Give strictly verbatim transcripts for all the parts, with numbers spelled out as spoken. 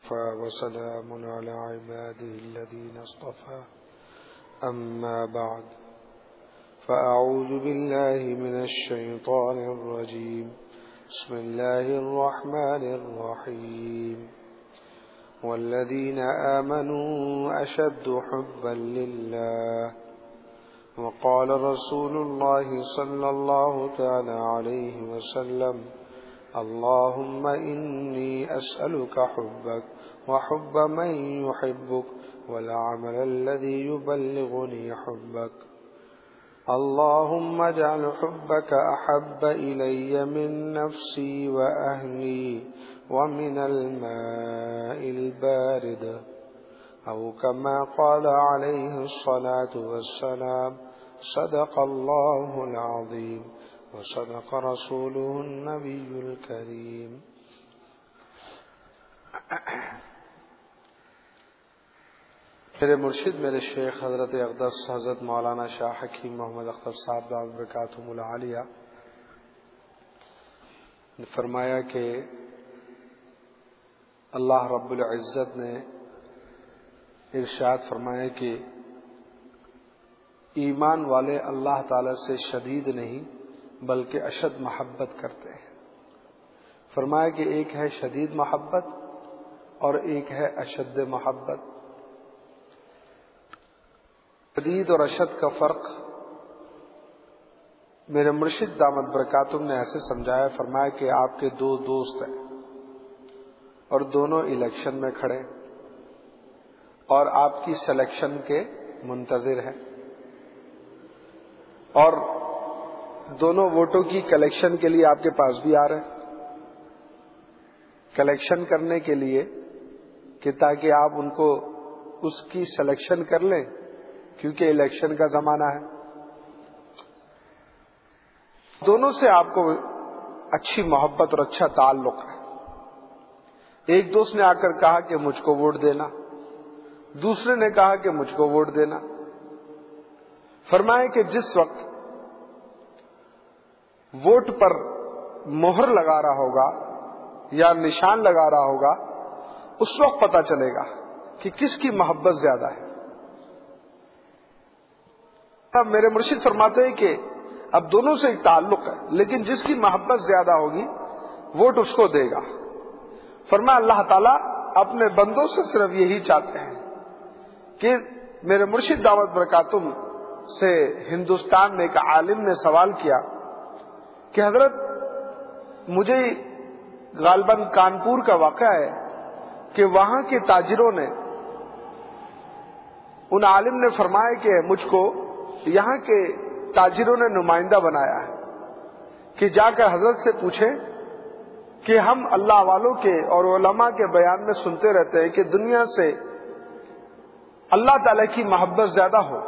وكفى وسلام على عباده الذين اصطفى أما بعد فأعوذ بالله من الشيطان الرجيم بسم الله الرحمن الرحيم والذين آمنوا أشد حبا لله وقال رسول الله صلى الله تعالى عليه وسلم اللهم إني أسألك حبك وحب من يحبك والعمل الذي يبلغني حبك اللهم اجعل حبك أحب إلي من نفسي وأهلي ومن الماء البارد أو كما قال عليه الصلاة والسلام صدق الله العظيم وصدق رسوله النبي الكريم. میرے مرشد میرے شیخ حضرت اقدس حضرت مولانا شاہ حکیم محمد اختر صاحب دامت برکاتہم العالیہ نے فرمایا کہ اللہ رب العزت نے ارشاد فرمایا کہ ایمان والے اللہ تعالی سے شدید نہیں بلکہ اشد محبت کرتے ہیں. فرمایا کہ ایک ہے شدید محبت اور ایک ہے اشد محبت. شدید اور اشد کا فرق میرے مرشد دامت برکاتہم نے ایسے سمجھایا. فرمایا کہ آپ کے دو دوست ہیں اور دونوں الیکشن میں کھڑے اور آپ کی سلیکشن کے منتظر ہیں اور دونوں ووٹوں کی کلیکشن کے لیے آپ کے پاس بھی آ رہے ہیں, کلیکشن کرنے کے لیے کہ تاکہ آپ ان کو اس کی سلیکشن کر لیں کیونکہ الیکشن کا زمانہ ہے. دونوں سے آپ کو اچھی محبت اور اچھا تعلق ہے. ایک دوست نے آ کر کہا کہ مجھ کو ووٹ دینا, دوسرے نے کہا کہ مجھ کو ووٹ دینا. فرمائے کہ جس وقت ووٹ پر مہر لگا رہا ہوگا یا نشان لگا رہا ہوگا اس وقت پتا چلے گا کہ کس کی محبت زیادہ ہے. اب میرے مرشد فرماتے ہیں کہ اب دونوں سے ایک تعلق ہے لیکن جس کی محبت زیادہ ہوگی ووٹ اس کو دے گا. فرمایا اللہ تعالیٰ اپنے بندوں سے صرف یہی چاہتے ہیں کہ میرے مرشد دعوت برکاتہم سے ہندوستان میں ایک عالم نے سوال کیا کہ حضرت مجھے غالباً کانپور کا واقعہ ہے کہ وہاں کے تاجروں نے ان عالم نے فرمایا کہ مجھ کو یہاں کے تاجروں نے نمائندہ بنایا ہے کہ جا کر حضرت سے پوچھیں کہ ہم اللہ والوں کے اور علماء کے بیان میں سنتے رہتے ہیں کہ دنیا سے اللہ تعالی کی محبت زیادہ ہو.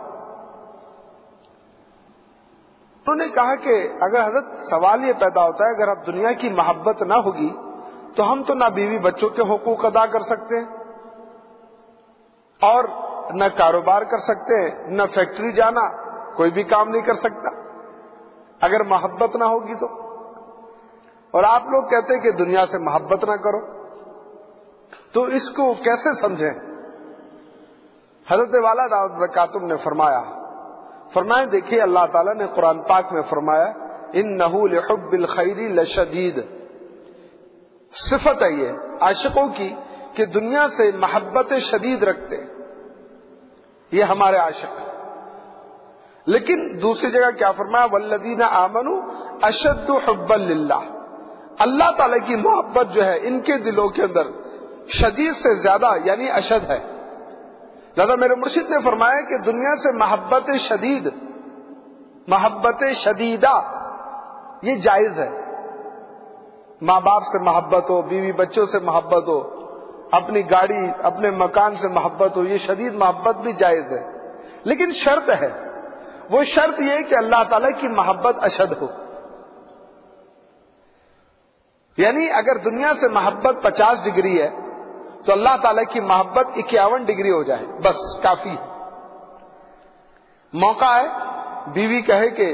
انہوں نے کہا کہ اگر حضرت سوال یہ پیدا ہوتا ہے اگر اب دنیا کی محبت نہ ہوگی تو ہم تو نہ بیوی بچوں کے حقوق ادا کر سکتے ہیں اور نہ کاروبار کر سکتے ہیں, نہ فیکٹری جانا, کوئی بھی کام نہیں کر سکتا اگر محبت نہ ہوگی تو. اور آپ لوگ کہتے ہیں کہ دنیا سے محبت نہ کرو تو اس کو کیسے سمجھیں. حضرت والا دعوت برکاتہم نے فرمایا فرمائے دیکھیے اللہ تعالیٰ نے قرآن پاک میں فرمایا انہ لحب الخیر لشدید. صفت ہے یہ عاشقوں کی کہ دنیا سے محبت شدید رکھتے, یہ ہمارے عاشق. لیکن دوسری جگہ کیا فرمایا والذین آمنوا اشد حبا للہ. اللہ تعالی کی محبت جو ہے ان کے دلوں کے اندر شدید سے زیادہ یعنی اشد ہے. لہذا میرے مرشد نے فرمایا کہ دنیا سے محبت شدید محبت شدیدہ یہ جائز ہے. ماں باپ سے محبت ہو, بیوی بچوں سے محبت ہو, اپنی گاڑی اپنے مکان سے محبت ہو, یہ شدید محبت بھی جائز ہے. لیکن شرط ہے, وہ شرط یہ کہ اللہ تعالی کی محبت اشد ہو. یعنی اگر دنیا سے محبت پچاس ڈگری ہے تو اللہ تعالی کی محبت اکیاون ڈگری ہو جائے بس کافی ہے. موقع ہے بیوی کہے کہ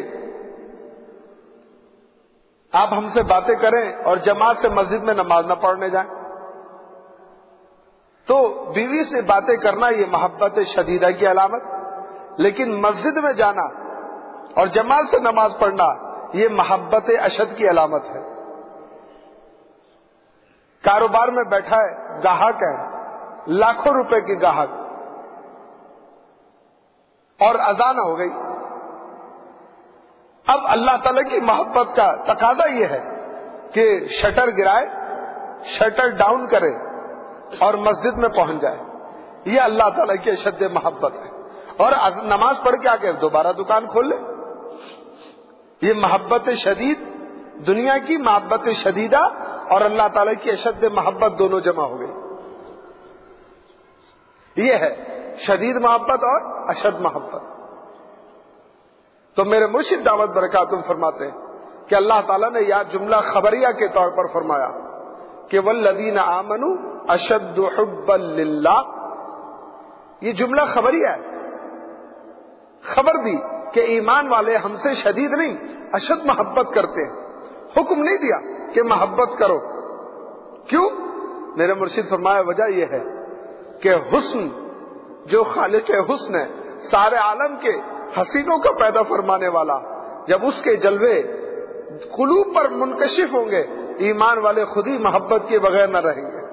آپ ہم سے باتیں کریں اور جماعت سے مسجد میں نماز نہ پڑھنے جائیں, تو بیوی سے باتیں کرنا یہ محبت شدیدہ کی علامت، لیکن مسجد میں جانا اور جماعت سے نماز پڑھنا یہ محبت اشد کی علامت ہے۔ کاروبار میں بیٹھا ہے، گاہک ہے، لاکھوں روپے کی گاہک، اور اذان ہو گئی، اب اللہ تعالی کی محبت کا تقاضا یہ ہے کہ شٹر گرائے، شٹر ڈاؤن کرے اور مسجد میں پہنچ جائے، یہ اللہ تعالیٰ کی اشد محبت ہے۔ اور نماز پڑھ کے آ کے دوبارہ دکان کھول لے، یہ محبت شدید، دنیا کی محبت شدیدہ اور اللہ تعالیٰ کی اشد محبت دونوں جمع ہو گئی، یہ ہے شدید محبت اور اشد محبت۔ تو میرے مرشد دعوت برکاتہم فرماتے ہیں کہ اللہ تعالیٰ نے یہ جملہ خبریہ کے طور پر فرمایا کہ والذین آمنوا اشد حبا للہ، یہ جملہ خبریہ ہے، خبر دی کہ ایمان والے ہم سے شدید نہیں اشد محبت کرتے ہیں، حکم نہیں دیا کہ محبت کرو۔ کیوں؟ میرے مرشد فرمایا وجہ یہ ہے کہ حسن جو خالق حسن ہے، سارے عالم کے حسینوں کا پیدا فرمانے والا، جب اس کے جلوے قلوب پر منکشف ہوں گے، ایمان والے خود ہی محبت کے بغیر نہ رہیں گے۔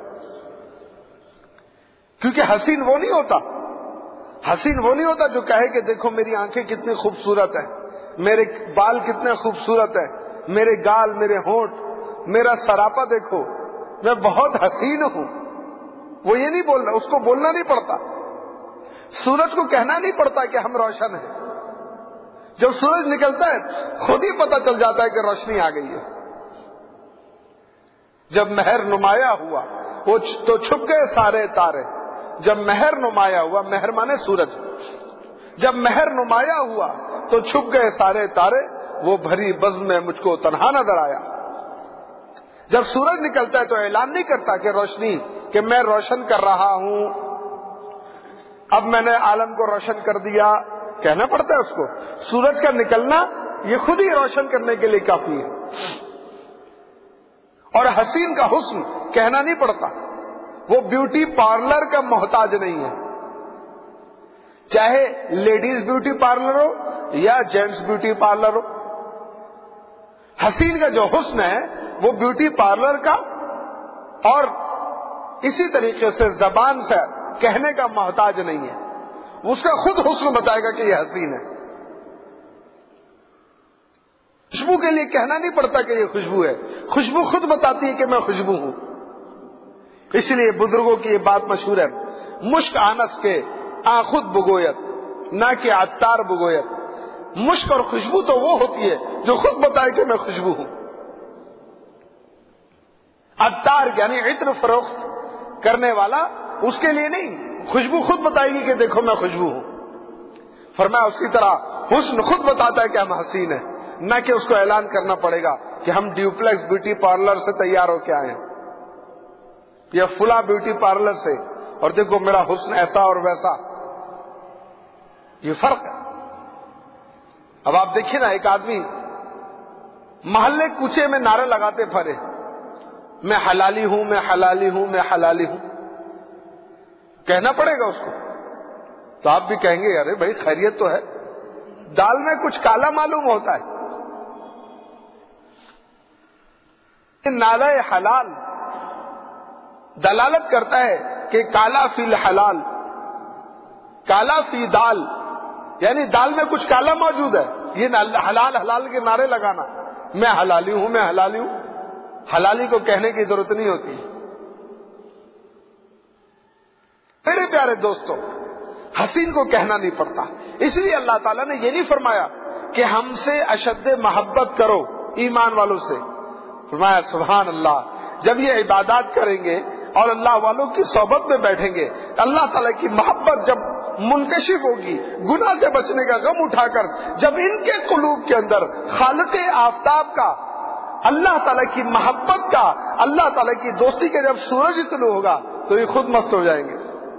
کیونکہ حسین وہ نہیں ہوتا، حسین وہ نہیں ہوتا جو کہے کہ دیکھو میری آنکھیں کتنی خوبصورت ہیں، میرے بال کتنے خوبصورت ہیں، میرے گال، میرے ہونٹ، میرا سراپا دیکھو، میں بہت حسین ہوں۔ وہ یہ نہیں بولنا، اس کو بولنا نہیں پڑتا، سورج کو کہنا نہیں پڑتا کہ ہم روشن ہیں۔ جب سورج نکلتا ہے خود ہی پتہ چل جاتا ہے کہ روشنی آ گئی ہے۔ جب مہر نمایاں ہوا وہ تو چھپ گئے سارے تارے، جب مہر نمایاں ہوا، مہر مانے سورج، جب مہر نمایاں ہوا تو چھپ گئے سارے تارے، وہ بھری بزم میں مجھ کو تنہا نظر آیا۔ جب سورج نکلتا ہے تو اعلان نہیں کرتا کہ روشنی، کہ میں روشن کر رہا ہوں، اب میں نے عالم کو روشن کر دیا، کہنا پڑتا ہے اس کو۔ سورج کا نکلنا یہ خود ہی روشن کرنے کے لیے کافی ہے۔ اور حسین کا حسن کہنا نہیں پڑتا، وہ بیوٹی پارلر کا محتاج نہیں ہے، چاہے لیڈیز بیوٹی پارلر ہو یا جینٹس بیوٹی پارلر ہو۔ حسین کا جو حسن ہے وہ بیوٹی پارلر کا اور اسی طریقے سے زبان سے کہنے کا محتاج نہیں ہے، اس کا خود حسن بتائے گا کہ یہ حسین ہے۔ خوشبو کے لیے کہنا نہیں پڑتا کہ یہ خوشبو ہے، خوشبو خود بتاتی ہے کہ میں خوشبو ہوں۔ اس لیے بزرگوں کی یہ بات مشہور ہے، مشک آنس کے آ خود بگویت، نہ کہ عطار بگویت۔ مشک اور خوشبو تو وہ ہوتی ہے جو خود بتائے کہ میں خوشبو ہوں۔ عطار یعنی عطر فروخت کرنے والا، اس کے لیے نہیں، خوشبو خود بتائے گی کہ دیکھو میں خوشبو ہوں۔ فرمایا اسی طرح حسن خود بتاتا ہے کہ ہم حسین ہیں، نہ کہ اس کو اعلان کرنا پڑے گا کہ ہم ڈیوپلیکس بیوٹی پارلر سے تیار ہو کے آئے ہیں یا فلاں بیوٹی پارلر سے، اور دیکھو میرا حسن ایسا اور ویسا، یہ فرق ہے۔ اب آپ دیکھیے نا، ایک آدمی محلے کوچے میں نعرے لگاتے پھرے، میں حلالی ہوں، میں حلالی ہوں، میں حلالی ہوں، کہنا پڑے گا اس کو، تو آپ بھی کہیں گے ارے بھائی خیریت تو ہے، دال میں کچھ کالا معلوم ہوتا ہے۔ نعرہ حلال دلالت کرتا ہے کہ کالا فی الحلال، کالا فی دال، یعنی دال میں کچھ کالا موجود ہے۔ یہ حلال حلال کے نعرے لگانا، میں حلالی ہوں، میں حلالی ہوں، حلالی کو کہنے کی ضرورت نہیں ہوتی۔ میرے پیارے دوستوں، حسین کو کہنا نہیں پڑتا، اس لیے اللہ تعالیٰ نے یہ نہیں فرمایا کہ ہم سے اشد محبت کرو ایمان والوں سے، فرمایا سبحان اللہ، جب یہ عبادات کریں گے اور اللہ والوں کی صحبت میں بیٹھیں گے، اللہ تعالیٰ کی محبت جب منکشف ہوگی، گناہ سے بچنے کا غم اٹھا کر جب ان کے قلوب کے اندر خالق آفتاب کا، اللہ تعالیٰ کی محبت کا، اللہ تعالیٰ کی دوستی کا جب سورج طلوع ہوگا تو یہ خود مست ہو جائیں گے۔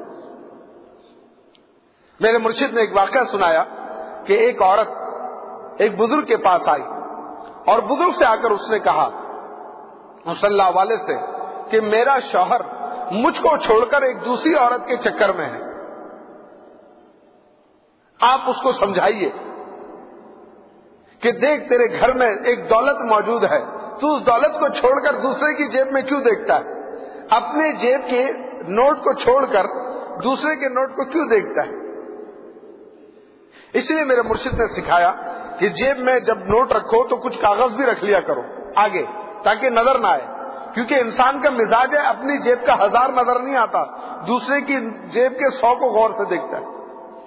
میرے مرشد نے ایک واقعہ سنایا کہ ایک عورت ایک بزرگ کے پاس آئی اور بزرگ سے آ کر اس نے کہا مصلی والے سے کہ میرا شوہر مجھ کو چھوڑ کر ایک دوسری عورت کے چکر میں ہے. آپ اس کو سمجھائیے کہ دیکھ تیرے گھر میں ایک دولت موجود ہے, تو اس دولت کو چھوڑ کر دوسرے کی جیب میں کیوں دیکھتا ہے؟ اپنے جیب کے نوٹ کو چھوڑ کر دوسرے کے نوٹ کو کیوں دیکھتا ہے؟ اس لیے میرے مرشد نے سکھایا کہ جیب میں جب نوٹ رکھو تو کچھ کاغذ بھی رکھ لیا کرو آگے, تاکہ نظر نہ آئے, کیونکہ انسان کا مزاج ہے اپنی جیب کا ہزار نظر نہیں آتا, دوسرے کی جیب کے سو کو غور سے دیکھتا ہے.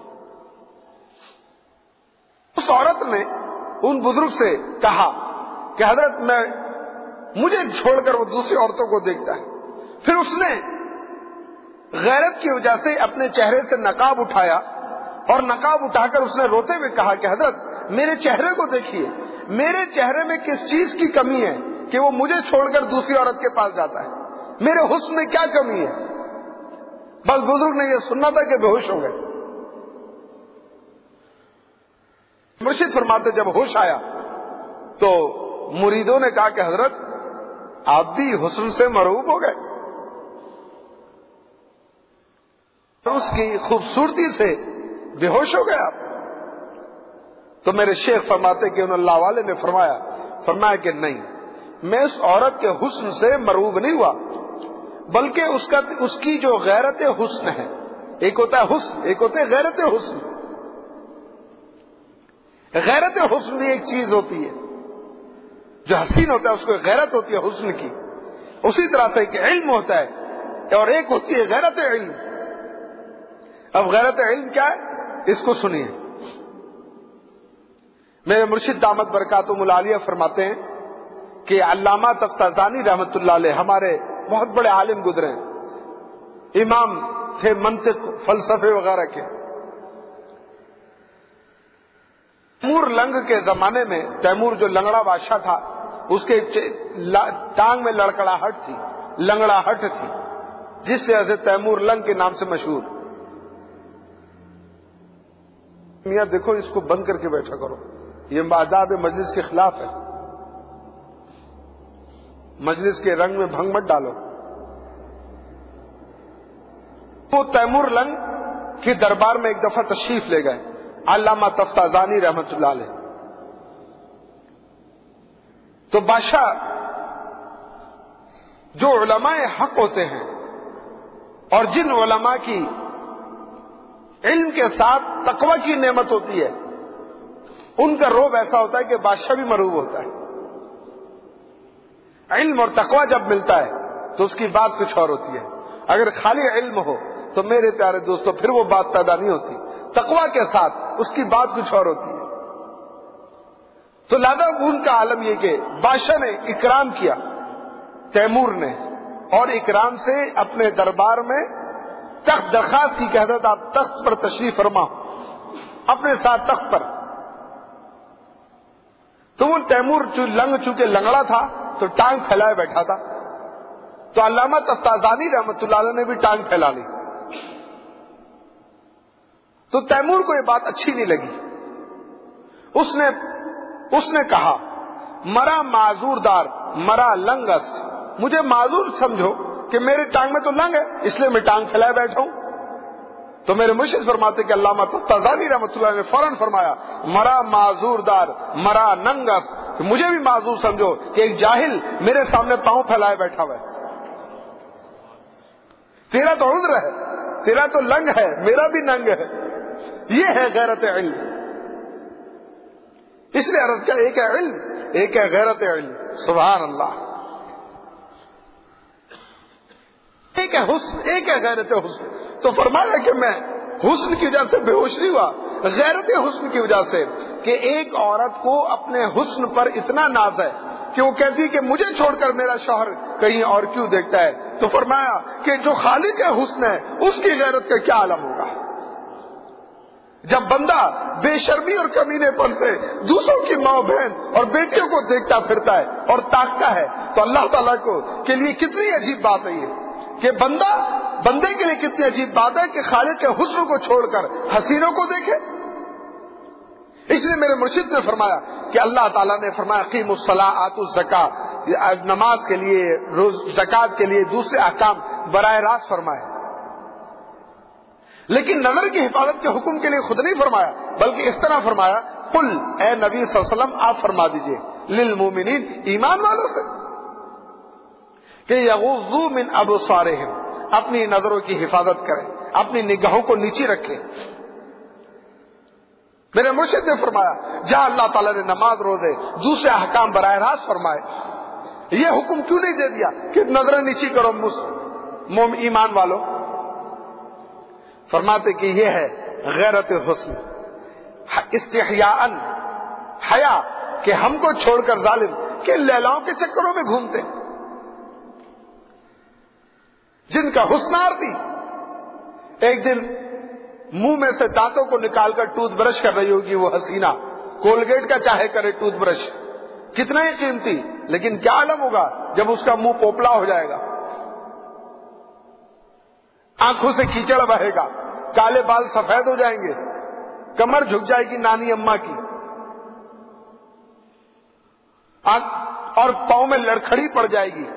اس عورت نے ان بزرگ سے کہا کہ حضرت میں مجھے چھوڑ کر وہ دوسری عورتوں کو دیکھتا ہے. پھر اس نے غیرت کی وجہ سے اپنے چہرے سے نقاب اٹھایا اور نقاب اٹھا کر اس نے روتے ہوئے کہا کہ حضرت میرے چہرے کو دیکھیے, میرے چہرے میں کس چیز کی کمی ہے کہ وہ مجھے چھوڑ کر دوسری عورت کے پاس جاتا ہے؟ میرے حسن میں کیا کمی ہے؟ بس بزرگ نے یہ سننا تھا کہ بے ہوش ہو گئے. مرشد فرماتے جب ہوش آیا تو مریدوں نے کہا کہ حضرت آپ بھی حسن سے مرعوب ہو گئے, اس کی خوبصورتی سے بے ہوش ہو گئے آپ. تو میرے شیخ فرماتے کہ ان اللہ والے نے فرمایا فرمایا کہ نہیں, میں اس عورت کے حسن سے مرعوب نہیں ہوا, بلکہ اس کا اس کی جو غیرت حسن ہے, ایک ہوتا ہے حسن, ایک ہوتا ہے غیرت حسن. غیرت حسن بھی ایک چیز ہوتی ہے, جو حسین ہوتا ہے اس کو غیرت ہوتی ہے حسن کی. اسی طرح سے ایک علم ہوتا ہے اور ایک ہوتی ہے غیرت علم. اب غیرت علم کیا ہے اس کو سنیے. میرے مرشد دامت برکاتہم العالیہ فرماتے ہیں کہ علامہ تفتازانی رحمت اللہ علیہ ہمارے بہت بڑے عالم گزرے ہیں, امام تھے منطق فلسفے وغیرہ کے. تیمور لنگ کے زمانے میں, تیمور جو لنگڑا بادشاہ تھا, اس کے ٹانگ میں لڑکڑاہٹ تھی, لنگڑاہٹ تھی, جس وجہ سے تیمور لنگ کے نام سے مشہور. میاں دیکھو اس کو بند کر کے بیٹھا کرو, یہ آداب مجلس کے خلاف ہے, مجلس کے رنگ میں بھنگ مت ڈالو. وہ تیمور لنگ کے دربار میں ایک دفعہ تشریف لے گئے علامہ تفتازانی رحمت اللہ علیہ. تو بادشاہ جو علماء حق ہوتے ہیں اور جن علماء کی علم کے ساتھ تقوی کی نعمت ہوتی ہے, ان کا روب ایسا ہوتا ہے کہ بادشاہ بھی مرعوب ہوتا ہے. علم اور تقوی جب ملتا ہے تو اس کی بات کچھ اور ہوتی ہے. اگر خالی علم ہو تو میرے پیارے دوستو پھر وہ بات پیدا نہیں ہوتی. تقوی کے ساتھ اس کی بات کچھ اور ہوتی ہے. تو لہذا ان کا عالم یہ کہ بادشاہ نے اکرام کیا تیمور نے, اور اکرام سے اپنے دربار میں تخت درخواست کی کہ حضرت آپ تخت پر تشریف فرما, اپنے ساتھ تخت پر. تو وہ تیمور لنگ چونکہ لنگڑا تھا تو ٹانگ پھیلائے بیٹھا تھا, تو علامہ تفتازانی رحمت اللہ علیہ نے بھی ٹانگ پھیلا لی. تو تیمور کو یہ بات اچھی نہیں لگی. اس نے اس نے کہا مرا معذور دار مرا لنگ است, مجھے معذور سمجھو کہ میرے ٹانگ میں تو لنگ ہے, اس لیے میں ٹانگ پھیلائے بیٹھا ہوں. تو میرے مرشد فرماتے کہ علامہ تفتازانی رحمۃ اللہ نے فوراً فرمایا مرا معذور دار مرا ننگ است, مجھے بھی معذور سمجھو کہ ایک جاہل میرے سامنے پاؤں پھیلائے بیٹھا ہوا ہے. تیرا تو عذر ہے, تیرا تو لنگ ہے, میرا بھی ننگ ہے. یہ ہے غیرت علم. اس لیے عرض کا ایک ہے علم, ایک ہے غیرت علم. سبحان اللہ. ایک ہے حسن, ایک ہے غیرت حسن. تو فرمایا کہ میں حسن کی وجہ سے بے ہوش نہیں ہوا, غیرت حسن کی وجہ سے کہ ایک عورت کو اپنے حسن پر اتنا ناز ہے کہ وہ کہتی کہ مجھے چھوڑ کر میرا شوہر کہیں اور کیوں دیکھتا ہے. تو فرمایا کہ جو خالق حسن ہے اس کی غیرت کا کیا عالم ہوگا. جب بندہ بے شرمی اور کمینے پن سے دوسروں کی ماں بہن اور بیٹیوں کو دیکھتا پھرتا ہے اور تاکتا ہے, تو اللہ تعالیٰ کو کے لیے کتنی عجیب بات ہے یہ کہ بندہ بندے کے لیے کتنی عجیب بات ہے کہ خالق کے حسن کو چھوڑ کر حسینوں کو دیکھے. اس لیے میرے مرشد نے فرمایا کہ اللہ تعالیٰ نے فرمایا قیموا الصلاۃ آتوا الزکاۃ, نماز کے لیے، روز زکات کے لیے، دوسرے احکام براہ راست فرمائے، لیکن نظر کی حفاظت کے حکم کے لیے خود نہیں فرمایا، بلکہ اس طرح فرمایا قل، اے نبی صلی اللہ علیہ وسلم آپ فرما دیجئے للمومنین، ایمان والوں سے، کہ یغضوا من ابصارہم، اپنی نظروں کی حفاظت کریں، اپنی نگاہوں کو نیچی رکھیں۔ میرے مرشد نے فرمایا جہاں اللہ تعالیٰ نے نماز، روزے، دوسرے احکام براہ راست فرمائے، یہ حکم کیوں نہیں دے دیا کہ نظریں نیچی کرو موم ایمان والوں؟ فرماتے کہ یہ ہے غیرت حسن، استحیاء، حیا، کہ ہم کو چھوڑ کر ظالم کہ لیلاؤں کے چکروں میں گھومتے، جن کا حسن آرتی ایک دن منہ میں سے دانتوں کو نکال کر ٹوتھ برش کر رہی ہوگی، وہ حسینہ کولگیٹ کا چاہے کرے ٹوتھ برش، کتنا ہی قیمتی، لیکن کیا عالم ہوگا جب اس کا منہ پوپلا ہو جائے گا، آنکھوں سے کیچڑ بہے گا، کالے بال سفید ہو جائیں گے، کمر جھک جائے گی نانی اماں کی، اور پاؤں میں لڑکھڑی پڑ جائے گی،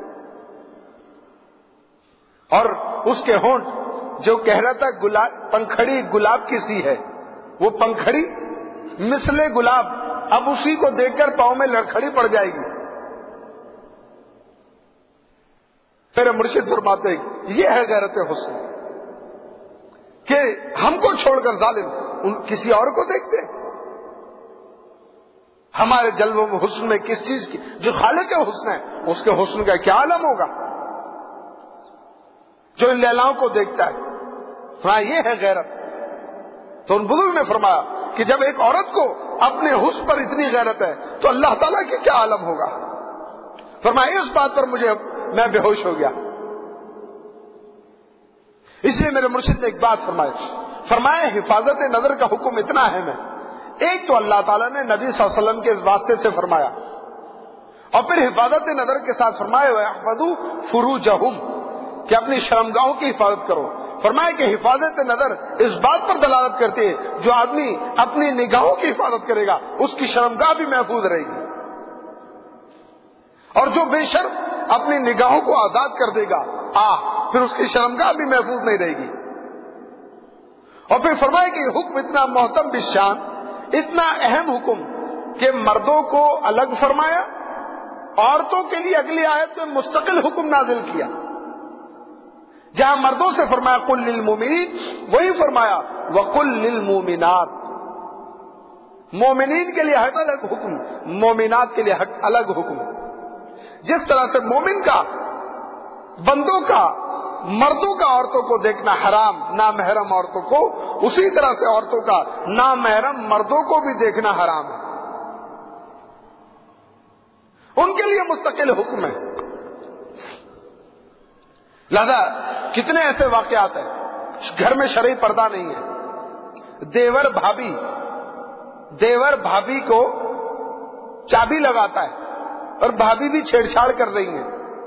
اور اس کے ہونٹ جو کہہ رہا تھا گلاب پنکھڑی گلاب کی سی ہے، وہ پنکھڑی مثل گلاب اب اسی کو دیکھ کر پاؤں میں لڑکھڑی پڑ جائے گی۔ میرے مرشد فرماتے یہ ہے غیرت حسن، کہ ہم کو چھوڑ کر ظالم ان کسی اور کو دیکھتے، ہمارے جلووں میں حسن میں کس چیز کی، جو خالق حسن ہے اس کے حسن کا کیا عالم ہوگا، جو ان لیلاؤں کو دیکھتا ہے۔ فرمایا یہ ہے غیرت۔ تو ان بزرگ نے فرمایا کہ جب ایک عورت کو اپنے حسن پر اتنی غیرت ہے تو اللہ تعالیٰ کی کیا عالم ہوگا۔ فرمایا اس بات پر مجھے میں بے ہوش ہو گیا۔ اس لیے میرے مرشد نے ایک بات فرمائی، فرمایا حفاظت نظر کا حکم اتنا اہم ہے، ایک تو اللہ تعالیٰ نے نبی صلی اللہ علیہ وسلم کے اس واسطے سے فرمایا، اور پھر حفاظت نظر کے ساتھ فرمایا وَيَحْفَظُوا فُرُوجَهُمْ، کہ اپنی شرمگاہوں کی حفاظت کرو۔ فرمایا کہ حفاظت نظر اس بات پر دلالت کرتی ہے جو آدمی اپنی نگاہوں کی حفاظت کرے گا اس کی شرمگاہ بھی محفوظ رہے گی، اور جو بے شرم اپنی نگاہوں کو آزاد کر دے گا آ پھر اس کی شرمگاہ بھی محفوظ نہیں رہے گی۔ اور پھر فرمایا کہ یہ حکم اتنا محتم بالشان، اتنا اہم حکم کہ مردوں کو الگ فرمایا، عورتوں کے لیے اگلی آیت میں مستقل حکم نازل کیا۔ جہاں مردوں سے فرمایا قل للمؤمنین، وہی فرمایا وقل للمؤمنات، مومنین کے لیے الگ حکم، مومنات کے لیے الگ حکم۔ جس طرح سے مومن کا بندوں کا مردوں کا عورتوں کو دیکھنا حرام، نامحرم عورتوں کو، اسی طرح سے عورتوں کا نامحرم مردوں کو بھی دیکھنا حرام ہے، ان کے لیے مستقل حکم ہے۔ لہذا کتنے ایسے واقعات ہیں گھر میں شرعی پردہ نہیں ہے، دیور بھابھی دیور بھابھی کو چابی لگاتا ہے اور بھابھی بھی چھیڑ چھاڑ کر رہی ہیں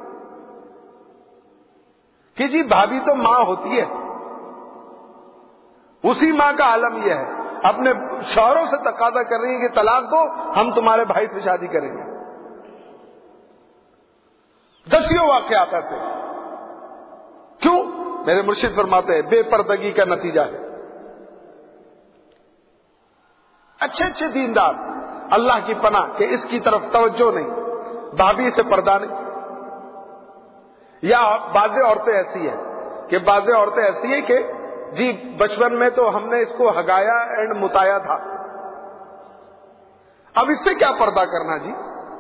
کہ جی بھابھی تو ماں ہوتی ہے، اسی ماں کا عالم یہ ہے، اپنے شوہروں سے تقاضا کر رہی ہیں کہ طلاق دو، ہم تمہارے بھائی سے شادی کریں گے۔ دسیوں واقعات ایسے، کیوں؟ میرے مرشد فرماتے ہیں بے پردگی کا نتیجہ ہے۔ اچھے اچھے دیندار اللہ کی پناہ کہ اس کی طرف توجہ نہیں، بھابھی سے پردہ نہیں۔ یا بعض عورتیں ایسی ہیں کہ بعض عورتیں ایسی ہیں کہ جی بچپن میں تو ہم نے اس کو ہگایا اینڈ متایا تھا، اب اس سے کیا پردہ کرنا جی،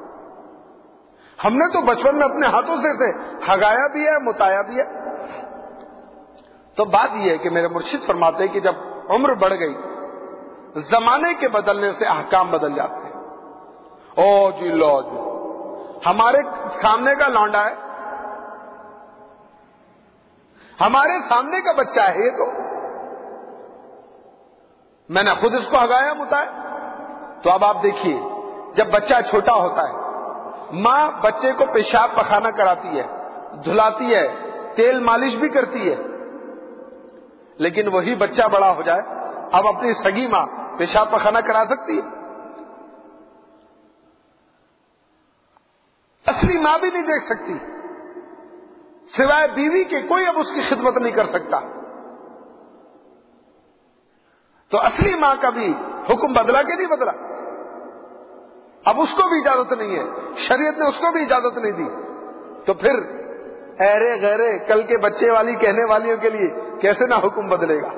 ہم نے تو بچپن میں اپنے ہاتھوں سے اسے ہگایا بھی ہے متایا بھی ہے۔ تو بات یہ ہے کہ میرے مرشد فرماتے ہیں کہ جب عمر بڑھ گئی، زمانے کے بدلنے سے احکام بدل جاتے ہیں۔ او جی لو جی، ہمارے سامنے کا لونڈا ہے، ہمارے سامنے کا بچہ ہے، یہ تو میں نے خود اس کو ہگایا متایا۔ تو اب آپ دیکھیے جب بچہ چھوٹا ہوتا ہے، ماں بچے کو پیشاب پخانہ کراتی ہے، دھلاتی ہے، تیل مالش بھی کرتی ہے، لیکن وہی بچہ بڑا ہو جائے اب اپنی سگی ماں پیشاب پخانہ کرا سکتی ہے؟ اصلی ماں بھی نہیں دیکھ سکتی، سوائے بیوی کے کوئی اب اس کی خدمت نہیں کر سکتا. تو اصلی ماں کا بھی حکم بدلا کہ نہیں بدلا؟ اب اس کو بھی اجازت نہیں ہے، شریعت نے اس کو بھی اجازت نہیں دی. تو پھر ایرے غیرے کل کے بچے والی کہنے والیوں کے لیے کیسے نہ حکم بدلے گا؟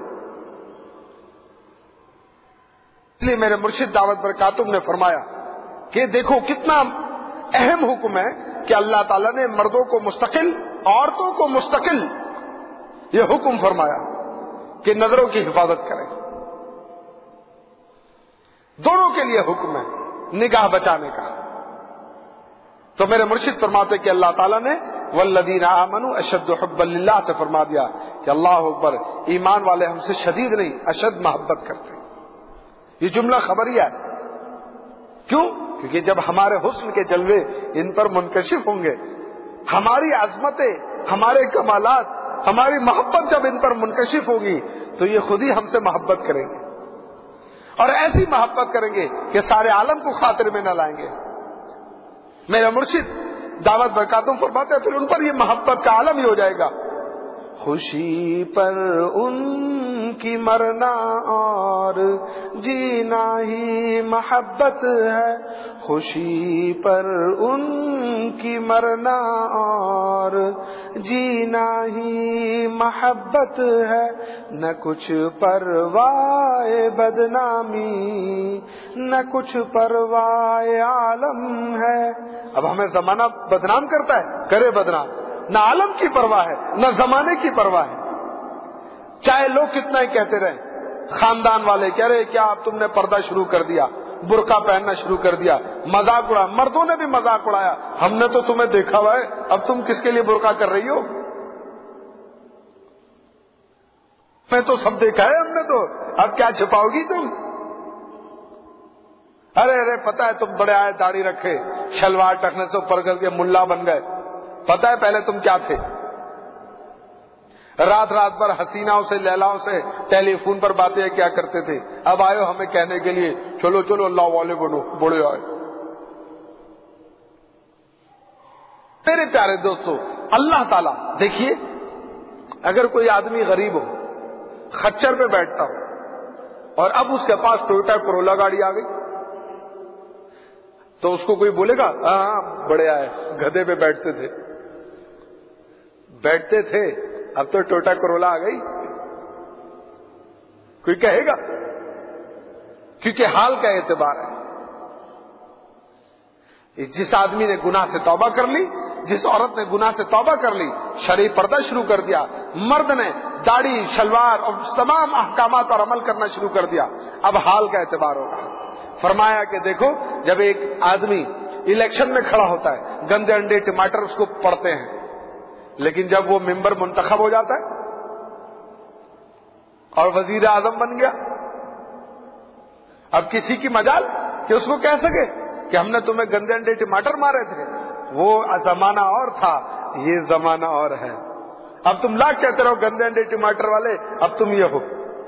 اس لیے میرے مرشد دعوت برکاتہم نے فرمایا کہ دیکھو کتنا اہم حکم ہے کہ اللہ تعالیٰ نے مردوں کو مستقل، عورتوں کو مستقل یہ حکم فرمایا کہ نظروں کی حفاظت کریں. دونوں کے لیے حکم ہے نگاہ بچانے کا. تو میرے مرشد فرماتے کہ اللہ تعالیٰ نے والذین آمنوا اشد حبا للہ سے فرما دیا کہ اللہ اکبر، ایمان والے ہم سے شدید نہیں اشد محبت کرتے ہیں. یہ جملہ خبریہ ہے. کیوں؟ کیونکہ جب ہمارے حسن کے جلوے ان پر منکشف ہوں گے، ہماری عظمتیں، ہمارے کمالات، ہماری محبت جب ان پر منکشف ہوگی تو یہ خود ہی ہم سے محبت کریں گے، اور ایسی محبت کریں گے کہ سارے عالم کو خاطر میں نہ لائیں گے. میرا مرشد دعوت برکاتہم فرماتے ہیں پھر ان پر یہ محبت کا عالم ہی ہو جائے گا. خوشی پر ان کی مرنا اور جینا ہی محبت ہے، خوشی پر ان کی مرنا اور جینا ہی محبت ہے، نہ کچھ پرواہ بدنامی نہ کچھ پرواہ عالم ہے. اب ہمیں زمانہ بدنام کرتا ہے، کرے بدنام، نہ عالم کی پرواہ ہے نہ زمانے کی پرواہ ہے. چاہے لوگ کتنا ہی کہتے رہے، خاندان والے کہہ رہے کیا اب تم نے پردہ شروع کر دیا، برقع پہننا شروع کر دیا، مذاق اڑا، مردوں نے بھی مذاق اڑایا، ہم نے تو تمہیں دیکھا ہوا ہے، اب تم کس کے لیے برقع کر رہی ہو؟ میں تو سب دیکھا ہے ہم نے، تو اب کیا چھپاؤ گی تم؟ ارے ارے پتا ہے تم بڑے آئے، داڑھی رکھے، شلوار ٹکنے سے اوپر کر کے ملا بن گئے. پتا ہے پہلے تم کیا تھے؟ رات رات بھر حسیناؤں سے، لیلاؤں سے ٹیلی فون پر باتیں کیا کرتے تھے، اب آئے ہو ہمیں کہنے کے لیے چلو چلو اللہ والے بنو، بڑے آئے. میرے پیارے دوستو، اللہ تعالیٰ دیکھیے، اگر کوئی آدمی غریب ہو، خچر پہ بیٹھتا ہو، اور اب اس کے پاس ٹویوٹا کرولا گاڑی آ گئی، تو اس کو کوئی بولے گا ہاں بڑے آئے، گدھے پہ بیٹھتے تھے بیٹھتے تھے اب تو ٹویوٹا کرولا آ گئی؟ کوئی کہے گا؟ کیونکہ حال کا اعتبار ہے. جس آدمی نے گناہ سے توبہ کر لی، جس عورت نے گناہ سے توبہ کر لی، شرعی پردہ شروع کر دیا، مرد نے داڑھی، شلوار اور تمام احکامات پر عمل کرنا شروع کر دیا، اب حال کا اعتبار ہوگا. فرمایا کہ دیکھو جب ایک آدمی الیکشن میں کھڑا ہوتا ہے، گندے انڈے ٹماٹر اس کو پڑتے ہیں، لیکن جب وہ ممبر منتخب ہو جاتا ہے اور وزیر اعظم بن گیا، اب کسی کی مجال کہ اس کو کہہ سکے کہ ہم نے تمہیں گندے انڈے ٹماٹر مارے تھے؟ وہ زمانہ اور تھا، یہ زمانہ اور ہے. اب تم لاکھ کہتے رہو گندے انڈے ٹماٹر والے، اب تم یہ ہو.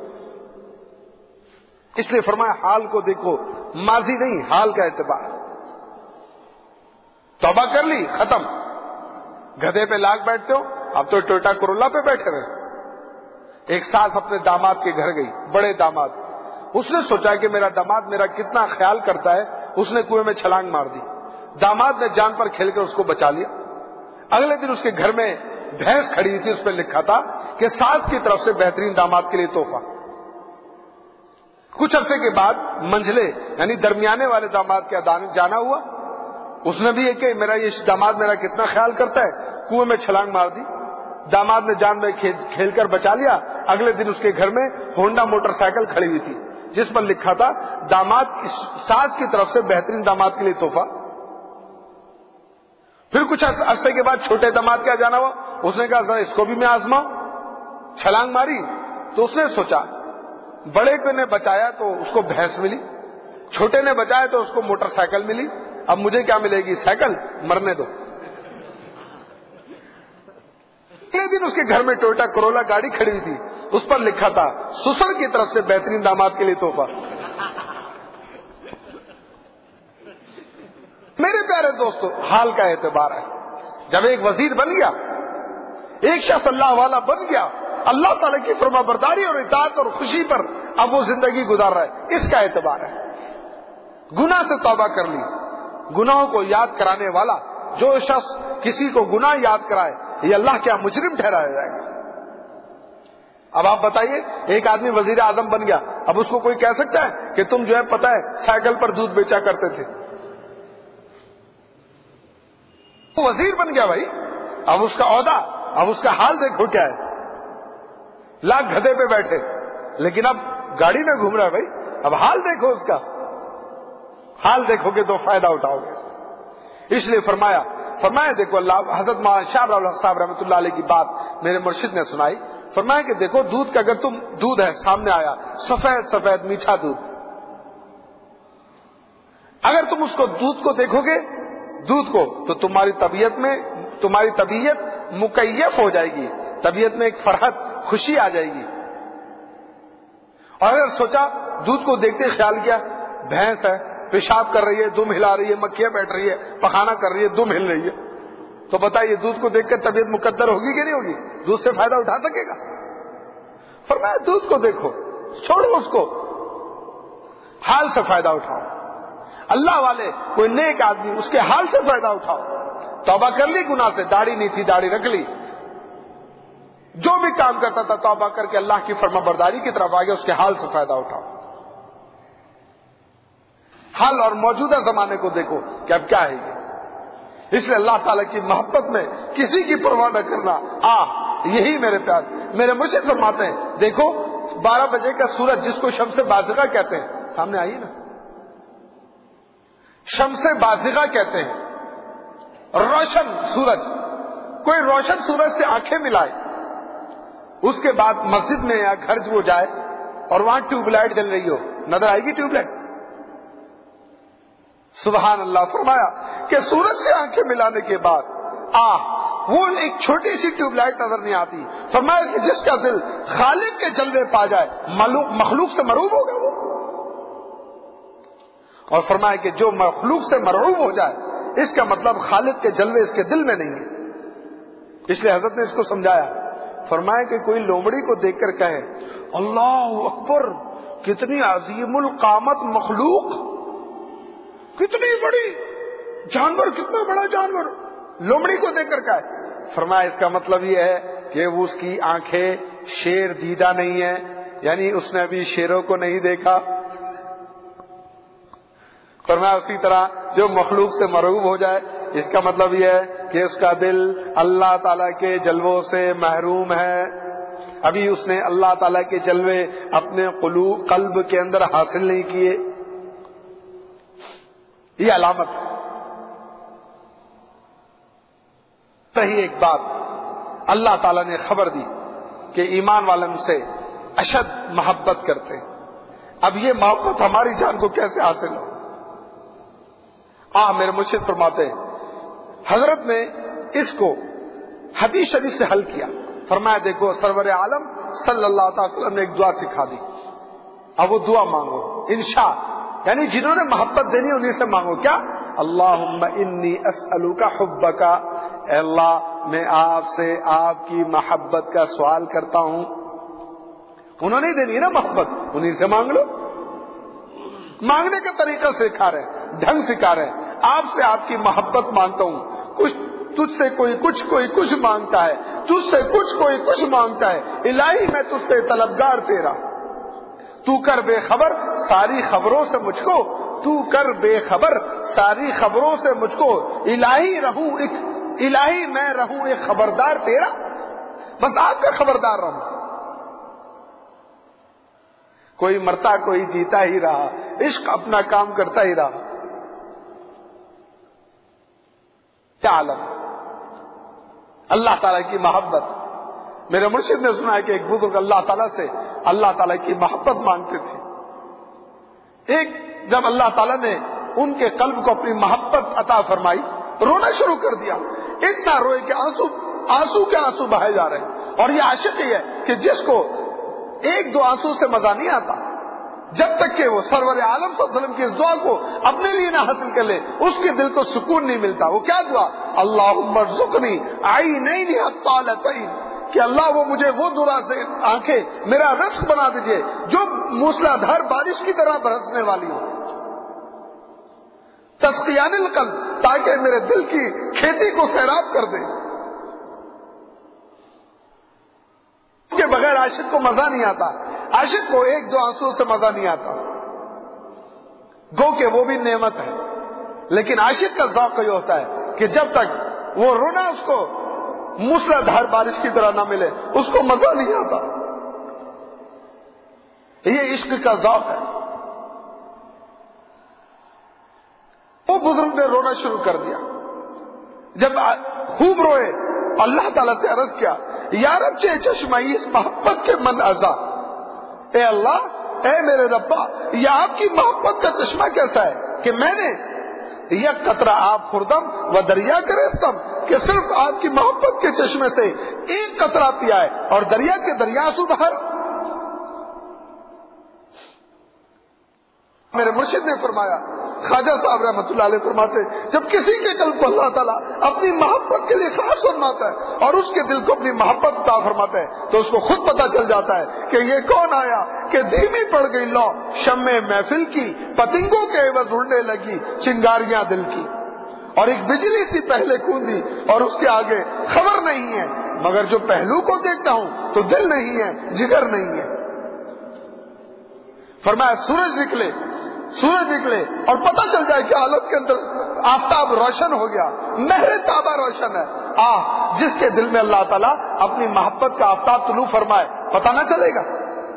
اس لیے فرمایا حال کو دیکھو، ماضی نہیں، حال کا اعتبار. توبہ کر لی، ختم. گدھے پہ لاگ بیٹھتے ہو، اب تو ٹویوٹا کرولا پہ بیٹھے ہوئے. ایک ساس اپنے داماد کے گھر گئی، بڑے داماد. اس نے سوچا کہ میرا داماد میرا کتنا خیال کرتا ہے، اس نے کنویں میں چھلانگ مار دی. داماد نے جان پر کھیل کر اس کو بچا لیا. اگلے دن اس کے گھر میں بھینس کھڑی تھی، اس پہ لکھا تھا کہ ساس کی طرف سے بہترین داماد کے لیے تحفہ. کچھ عرصے کے بعد منجلے یعنی درمیانے والے داماد کا جانا ہوا. اس نے بھی یہ کہ میرا یہ داماد میرا کتنا خیال کرتا ہے، کنویں میں چھلانگ مار دی. داماد نے جان میں کھیل کر بچا لیا. اگلے دن اس کے گھر میں ہونڈا موٹر سائیکل کھڑی ہوئی تھی جس پر لکھا تھا داماد ساس کی طرف سے بہترین داماد کے لیے تحفہ. پھر کچھ عرصے کے بعد چھوٹے داماد کا جانا ہوا. اس نے کہا اس کو بھی میں آزماؤں. چھلانگ ماری تو اس نے سوچا بڑے کو نے بچایا تو اس کو بھینس ملی، چھوٹے نے بچایا تو اس کو موٹر سائیکل ملی، اب مجھے کیا ملے گی؟ سائیکل. مرنے دو. اگلے دن اس کے گھر میں ٹویوٹا کرولا گاڑی کھڑی ہوئی تھی، اس پر لکھا تھا سسر کی طرف سے بہترین داماد کے لیے تحفہ. میرے پیارے دوستو، حال کا اعتبار ہے. جب ایک وزیر بن گیا، ایک شخص اللہ والا بن گیا، اللہ تعالیٰ کی فرما برداری اور اطاعت اور خوشی پر اب وہ زندگی گزار رہا ہے، اس کا اعتبار ہے. گناہ سے توبہ کر لی، گناہوں کو یاد کرانے والا جو شخص کسی کو گناہ یاد کرائے یہ اللہ کیا مجرم ٹھہرایا جائے گا. اب آپ بتائیے، ایک آدمی وزیر اعظم بن گیا، اب اس کو کوئی کہہ سکتا ہے کہ تم جو ہے پتہ ہے سائیکل پر دودھ بیچا کرتے تھے؟ وہ وزیر بن گیا بھائی، اب اس کا عہدہ، اب اس کا حال دیکھو کیا ہے. لاکھ گدھے پہ بیٹھے لیکن اب گاڑی میں گھوم رہا ہے بھائی. اب حال دیکھو اس کا، حال دیکھو گے تو فائدہ اٹھاؤ گے. اس لیے فرمایا فرمایا دیکھو، اللہ حضرت مولانا شاہ الحق صاحب رحمۃ اللہ علیہ کی بات میرے مرشد نے سنائی. فرمایا کہ دیکھو دودھ کا، اگر تم دودھ ہے سامنے آیا، سفید سفید میٹھا دودھ، اگر تم اس کو دودھ کو دیکھو گے، دودھ کو، تو تمہاری طبیعت میں تمہاری طبیعت مکیف ہو جائے گی، طبیعت میں ایک فرحت، خوشی آ جائے گی. اور اگر سوچا دودھ کو دیکھتے خیال کیا بھینس ہے، پیشاب کر رہی ہے، دم ہلا رہی ہے، مکھیاں بیٹھ رہی ہے، پخانا کر رہی ہے، دم ہل رہی ہے، تو بتائیے دودھ کو دیکھ کر طبیعت مقدر ہوگی کہ نہیں ہوگی؟ دودھ سے فائدہ اٹھا سکے گا؟ فرمایا دودھ کو دیکھو، چھوڑو اس کو، حال سے فائدہ اٹھاؤ. اللہ والے کوئی نیک آدمی، اس کے حال سے فائدہ اٹھاؤ. توبہ کر لی گناہ سے، داڑھی نہیں تھی داڑھی رکھ لی، جو بھی کام کرتا تھا توبہ کر کے اللہ کی فرما برداری کی طرف آ گیا، اس کے حال سے فائدہ اٹھاؤ. حال اور موجودہ زمانے کو دیکھو کہ اب کیا ہے یہ. اس لیے اللہ تعالیٰ کی محبت میں کسی کی پرواہ نہ کرنا. آ یہی میرے پیار میرے مرشد فرماتے ہیں، دیکھو بارہ بجے کا سورج جس کو شمس بازغہ کہتے ہیں، سامنے آئیے نا، شمس بازغہ کہتے ہیں، روشن سورج. کوئی روشن سورج سے آنکھیں ملائے، اس کے بعد مسجد میں یا گھر وہ جائے اور وہاں ٹیوب لائٹ جل رہی ہو، نظر آئے گی ٹیوب لائٹ؟ سبحان اللہ. فرمایا کہ سورج سے آنکھیں ملانے کے بعد آ وہ ایک چھوٹی سی ٹیوب لائٹ نظر نہیں آتی. فرمایا کہ جس کا دل خالق کے جلوے پا جائے مخلوق سے مرعوب ہوگا وہ. اور فرمایا کہ جو مخلوق سے مرعوب ہو جائے اس کا مطلب خالق کے جلوے اس کے دل میں نہیں ہے. اس لیے حضرت نے اس کو سمجھایا. فرمایا کہ کوئی لومڑی کو دیکھ کر کہے اللہ اکبر، کتنی عظیم القامت مخلوق، کتنی بڑی جانور، کتنا بڑا جانور، لومڑی کو دیکھ کر کہے. فرمایا اس کا مطلب یہ ہے کہ وہ اس کی آنکھیں شیر دیدہ نہیں ہے، یعنی اس نے ابھی شیروں کو نہیں دیکھا. فرمایا اسی طرح جو مخلوق سے مرعوب ہو جائے اس کا مطلب یہ ہے کہ اس کا دل اللہ تعالیٰ کے جلووں سے محروم ہے، ابھی اس نے اللہ تعالیٰ کے جلوے اپنے قلوب قلب کے اندر حاصل نہیں کیے. یہ علامت. صحیح ایک بات اللہ تعالیٰ نے خبر دی کہ ایمان والوں سے اشد محبت کرتے ہیں. اب یہ محبت ہماری جان کو کیسے حاصل ہو؟ آ میرے مرشد فرماتے ہیں حضرت نے اس کو حدیث شریف سے حل کیا. فرمایا دیکھو سرور عالم صلی اللہ تعالی وسلم نے ایک دعا سکھا دی، اب وہ دعا مانگو انشاء، یعنی جنہوں نے محبت دینی انہیں سے مانگو. کیا؟ اللہم انی اسألوک حبک، اے اللہ میں آپ سے آپ کی محبت کا سوال کرتا ہوں. انہوں نے دینی ہے نا محبت، انہیں سے مانگ لو. مانگنے کا طریقہ سکھا رہے، ڈھنگ سکھا رہے. آپ سے آپ کی محبت مانگتا ہوں. کچھ تجھ سے کوئی کچھ کوئی کچھ مانگتا ہے، تجھ سے کچھ کوئی کچھ مانگتا ہے. الہی میں تجھ سے طلبگار تیرا، تو کر بے خبر ساری خبروں سے مجھ کو، تو کر بے خبر ساری خبروں سے مجھ کو. الہی رہوں ایک الہی میں رہوں ایک خبردار تیرا، بس آپ کا خبردار رہوں. کوئی مرتا کوئی جیتا ہی رہا، عشق اپنا کام کرتا ہی رہا. کیا عالم اللہ تعالیٰ کی محبت. میرے مرشد نے سنا ہے کہ ایک بزرگ اللہ تعالیٰ سے اللہ تعالیٰ کی محبت مانگتے تھے. ایک جب اللہ تعالیٰ نے ان کے قلب کو اپنی محبت عطا فرمائی، رونا شروع کر دیا. اتنا روئے کہ آنسو آنسو کے آنسو بہائے جا رہے ہیں. اور یہ عاشق ہی ہے کہ جس کو ایک دو آنسو سے مزہ نہیں آتا، جب تک کہ وہ سرور عالم صلی اللہ علیہ وسلم کی اس دعا کو اپنے لیے نہ حاصل کر لے اس کے دل کو سکون نہیں ملتا. وہ کیا دعا؟ اللہم ارزقنی عینین حطالتین، کہ اللہ وہ مجھے وہ دورا سے آنکھیں میرا رزق بنا دیجئے جو موسلادھار بارش کی طرح برسنے والی ہو. تسقیان القلب، تاکہ میرے دل کی کھیتی کو سیراب کر دے. اس کے بغیر عاشق کو مزہ نہیں آتا. عاشق کو ایک دو آنسو سے مزہ نہیں آتا، گو کہ وہ بھی نعمت ہے. لیکن عاشق کا ذوق یہ ہوتا ہے کہ جب تک وہ رونا اس کو موسلادھار بارش کی طرح نہ ملے اس کو مزہ نہیں آتا. یہ عشق کا ذوق ہے. وہ بزرگ نے رونا شروع کر دیا. جب خوب روئے اللہ تعالیٰ سے عرض کیا، یا رب چے چشمائی اس محبت کے من ازا، اے اللہ اے میرے ربا، یہ آپ کی محبت کا چشمہ کیسا ہے کہ میں نے یک قطرہ آپ خوردم و دریا کرستم، کہ صرف آپ کی محبت کے چشمے سے ایک قطرہ پیا ہے اور دریا کے دریاسو بہر. میرے مرشد نے فرمایا، خواجہ صاحب رحمۃ اللہ علیہ فرماتے، جب کسی کے قلب کو اللہ تعالیٰ اپنی محبت کے لیے خاص فرماتا ہے اور اس کے دل کو اپنی محبت عطا فرماتا ہے تو اس کو خود پتا چل جاتا ہے کہ یہ کون آیا کہ دھیمی پڑ گئی لو شمع محفل کی، پتنگوں کے عوض اڑنے لگی چنگاریاں دل کی. اور ایک بجلی سی پہلے کھوندی اور اس کے آگے خبر نہیں ہے، مگر جو پہلو کو دیکھتا ہوں تو دل نہیں ہے، جگر نہیں ہے. فرمایا سورج نکلے سورج نکلے اور پتہ چل جائے کہ عالم کے اندر آفتاب روشن ہو گیا، مہر تابہ روشن ہے. آہ جس کے دل میں اللہ تعالیٰ اپنی محبت کا آفتاب طلوع فرمائے پتہ نہ چلے گا.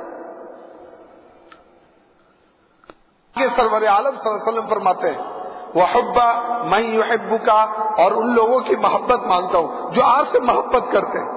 کہ سرور عالم صلی اللہ علیہ وسلم فرماتے ہیں، وَحُبَّ مَن يُحِبُّكَ، اور ان لوگوں کی محبت مانگتا ہوں جو آپ سے محبت کرتے ہیں.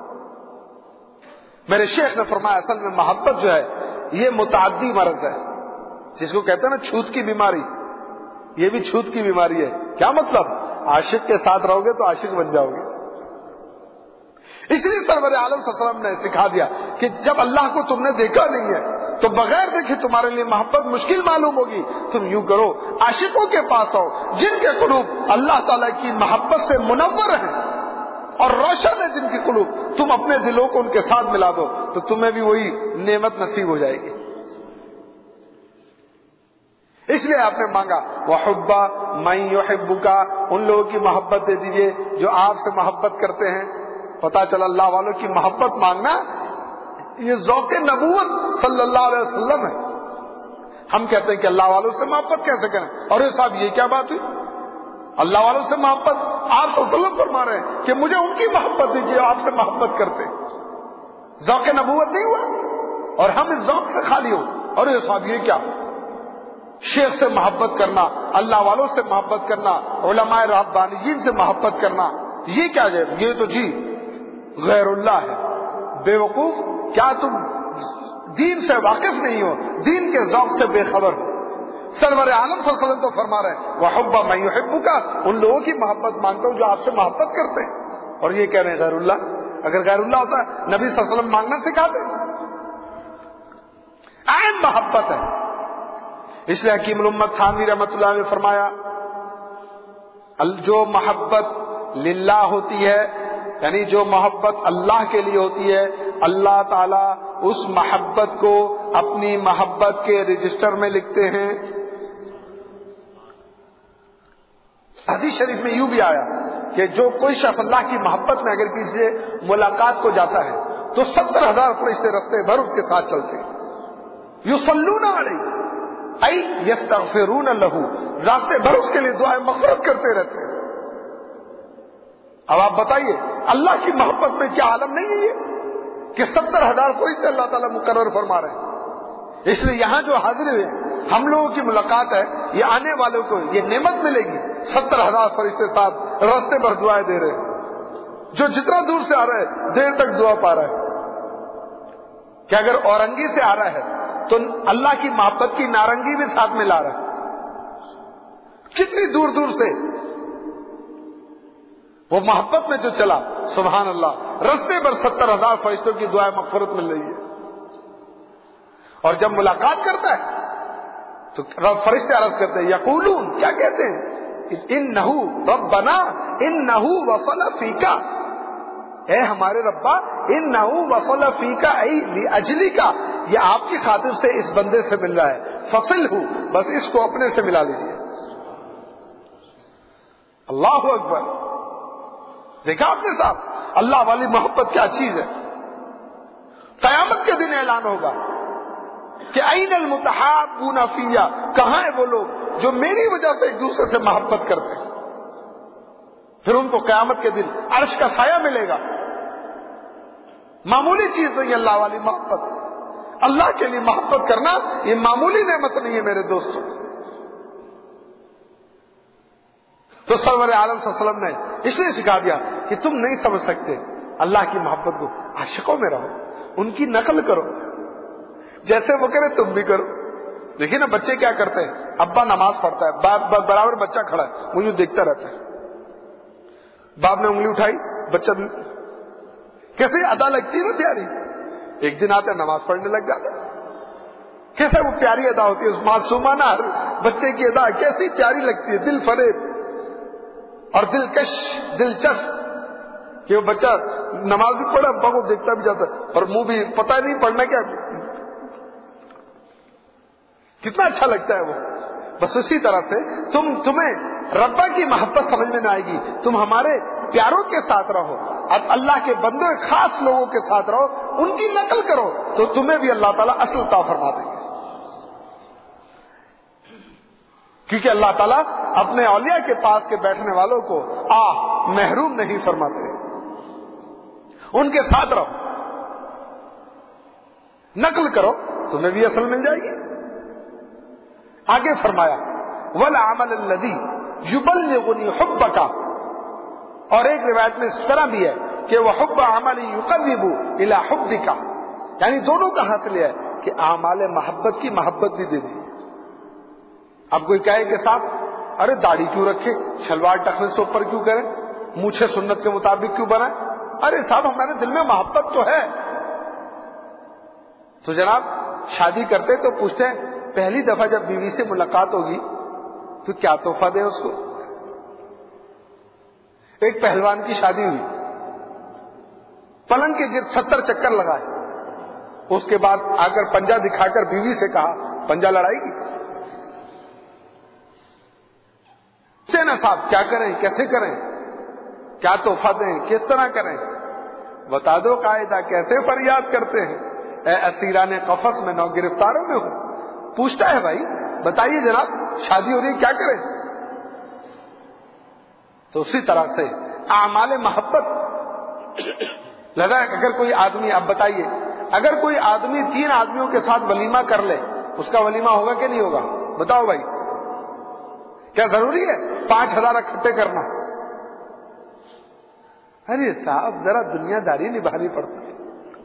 میرے شیخ نے فرمایا اصل میں محبت جو ہے یہ متعدی مرض ہے، جس کو کہتے ہیں نا چھوت کی بیماری. یہ بھی چھوت کی بیماری ہے. کیا مطلب؟ عاشق کے ساتھ رہو گے تو عاشق بن جاؤ گے. اس لیے سرور عالم صلی اللہ علیہ وسلم نے سکھا دیا کہ جب اللہ کو تم نے دیکھا نہیں ہے تو بغیر دیکھے تمہارے لیے محبت مشکل معلوم ہوگی. تم یوں کرو، عاشقوں کے پاس آؤ جن کے قلوب اللہ تعالیٰ کی محبت سے منور ہیں اور روشن ہے جن کی قلوب. تم اپنے دلوں کو ان کے ساتھ ملا دو تو تمہیں بھی وہی نعمت نصیب ہو جائے گی. اس لیے آپ نے مانگا وَحُبَّ مَن يُحِبُّكَ، ان لوگوں کی محبت دے دیجئے جو آپ سے محبت کرتے ہیں. پتا چلا اللہ والوں کی محبت مانگنا یہ ذوق نبوت صلی اللہ علیہ وسلم ہے. ہم کہتے ہیں کہ اللہ والوں سے محبت کیسے کریں، اور یہ صاحب یہ کیا بات ہوئی؟ اللہ والوں سے محبت آپ صلی اللہ علیہ وسلم فرما رہے ہیں کہ مجھے ان کی محبت دیجیے آپ سے محبت کرتے. ذوق نبوت نہیں ہوا اور ہم اس ذوق سے خالی ہو. اور یہ صاحب یہ کیا؟ شیخ سے محبت کرنا، اللہ والوں سے محبت کرنا، علماء ربانیین سے محبت کرنا، یہ کیا ہے؟ یہ تو جی غیر اللہ ہے. بے وقوف، کیا تم دین سے واقف نہیں ہو، دین کے ذوق سے بے خبر ہو؟ سرور عالم صلی اللہ علیہ وسلم تو فرما رہے ہیں وَحُبَّ مَن يُحِبُّكَ، ان لوگوں کی محبت مانگتا ہوں جو آپ سے محبت کرتے ہیں. اور یہ کہہ رہے ہیں غیر اللہ. اگر غیر اللہ ہوتا ہے نبی صلی اللہ علیہ وسلم مانگنا سکھاتے. عین محبت ہے. اس لیے حکیم الامت تھانوی رحمۃ اللہ نے فرمایا جو محبت للہ ہوتی ہے، یعنی جو محبت اللہ کے لیے ہوتی ہے، اللہ تعالیٰ اس محبت کو اپنی محبت کے رجسٹر میں لکھتے ہیں. حدیث شریف میں یوں بھی آیا کہ جو کوئی شخص اللہ کی محبت میں اگر کسی سے ملاقات کو جاتا ہے تو ستر ہزار فرشتے رستے بھر اس کے ساتھ چلتے ہیں. یصلون علیہ ای یستغفرون لہ، راستے بھر اس کے لیے دعائیں مغفرت کرتے رہتے ہیں. اب آپ بتائیے اللہ کی محبت میں کیا عالم نہیں ہے یہ کہ ستر ہزار فرشتے اللہ تعالیٰ مقرر فرما رہے ہیں. اس لیے یہاں جو حاضر ہوئے ہم لوگوں کی ملاقات ہے، یہ آنے والوں کو یہ نعمت ملے گی. ستر ہزار فرشتے ساتھ راستے پر دعائیں دے رہے ہیں. جو جتنا دور سے آ رہا ہے دیر تک دعا پا رہا ہے. کہ اگر اورنگی سے آ رہا ہے تو اللہ کی محبت کی نارنگی بھی ساتھ میں لا رہا ہے. کتنی دور دور سے وہ محبت میں جو چلا، سبحان اللہ، رستے پر ستر ہزار فرشتوں کی دعائیں مغفرت مل رہی ہے. اور جب ملاقات کرتا ہے تو رب فرشتے عرض کرتے ہیں یقولون، کیا کہتے ہیں؟ انہو ربنا انہو وصل فیکا، اے ہمارے ربا، انہو وصل فیکا ای لاجلکا، یہ آپ کی خاطر سے اس بندے سے مل رہا ہے، فصل ہو، بس اس کو اپنے سے ملا لیجیے۔ اللہ اکبر، دیکھا آپ نے صاحب اللہ والی محبت کیا چیز ہے۔ قیامت کے دن اعلان ہوگا کہ این المتحابون فیہ، کہاں ہیں وہ لوگ جو میری وجہ سے ایک دوسرے سے محبت کرتے ہیں۔ پھر ان کو قیامت کے دن عرش کا سایہ ملے گا۔ معمولی چیز نہیں اللہ والی محبت، اللہ کے لیے محبت کرنا یہ معمولی نعمت نہیں ہے میرے دوستوں۔ تو سرور عالم صلی اللہ علیہ وسلم نے اس لیے سکھا دیا کہ تم نہیں سمجھ سکتے اللہ کی محبت کو، عاشقوں میں رہو، ان کی نقل کرو، جیسے وہ کرے تم بھی کرو۔ دیکھیے نا بچے کیا کرتے ہیں، ابا نماز پڑھتا ہے، برابر بچہ کھڑا ہے، وہ یوں دیکھتا رہتا ہے، باپ نے انگلی اٹھائی، بچہ بھی کیسے ادا لگتی ہے نا پیاری، ایک دن آتا ہے نماز پڑھنے لگ جاتا ہے، کیسے وہ پیاری ادا ہوتی ہے، اس معصومانہ ہر بچے کی ادا کیسی پیاری لگتی ہے، دل فریب اور دلکش دلچسپ، کہ وہ بچہ نماز بھی پڑھا، ابا کو دیکھتا بھی جاتا ہے اور منہ بھی پتہ نہیں پڑھنا کیا، کتنا اچھا لگتا ہے وہ۔ بس اسی طرح سے تم تمہیں ربا کی محبت سمجھ میں نہ آئے گی، تم ہمارے پیاروں کے ساتھ رہو، اب اللہ کے بندے خاص لوگوں کے ساتھ رہو، ان کی نقل کرو تو تمہیں بھی اللہ تعالیٰ اصل عطا فرما دیں گے۔ کیونکہ اللہ تعالیٰ اپنے اولیاء کے پاس کے بیٹھنے والوں کو آہ محروم نہیں فرماتے، ان کے ساتھ رہو، نقل کرو، تمہیں بھی اصل مل جائے گی۔ آگے فرمایا وَالْعَمَلَ الَّذِي يُبَلِّغُنِي حُبَّكَ، اور ایک روایت میں اس طرح بھی ہے کہ وہ حب عمل يقرب الى حبك، یعنی دونوں کا حاصل ہے کہ اعمال محبت کی محبت بھی دے دی۔ اب کوئی کہے کہ صاحب ارے داڑھی کیوں رکھے، شلوار ٹخنے سے اوپر کیوں کریں، مونچھیں سنت کے مطابق کیوں بنائیں، ارے صاحب ہمارے دل میں محبت تو ہے۔ تو جناب شادی کرتے تو پوچھتے ہیں پہلی دفعہ جب بیوی سے ملاقات ہوگی تو کیا تحفہ دیں اس کو۔ ایک پہلوان کی شادی ہوئی، پلنگ کے گرد ستر چکر لگائے، اس کے بعد آ کر پنجہ دکھا کر بیوی سے کہا پنجہ لڑائے گی، نا صاحب کیا کریں، کیسے کریں، کیا تحفہ دیں، کس طرح کریں، بتا دو قاعدہ، کیسے فریاد کرتے ہیں اے اسیران قفس میں نو گرفتاروں میں ہوں۔ پوچھتا ہے بھائی بتائیے جناب شادی ہو رہی ہے کیا کریں۔ تو اسی طرح سے اعمال محبت لگا، اگر کوئی آدمی، اب بتائیے اگر کوئی آدمی تین آدمیوں کے ساتھ ولیمہ کر لے، اس کا ولیمہ ہوگا کہ نہیں ہوگا؟ بتاؤ بھائی، کیا ضروری ہے پانچ ہزار اکٹھے کرنا؟ ارے صاحب ذرا دنیا داری نبھانی پڑتی ہے،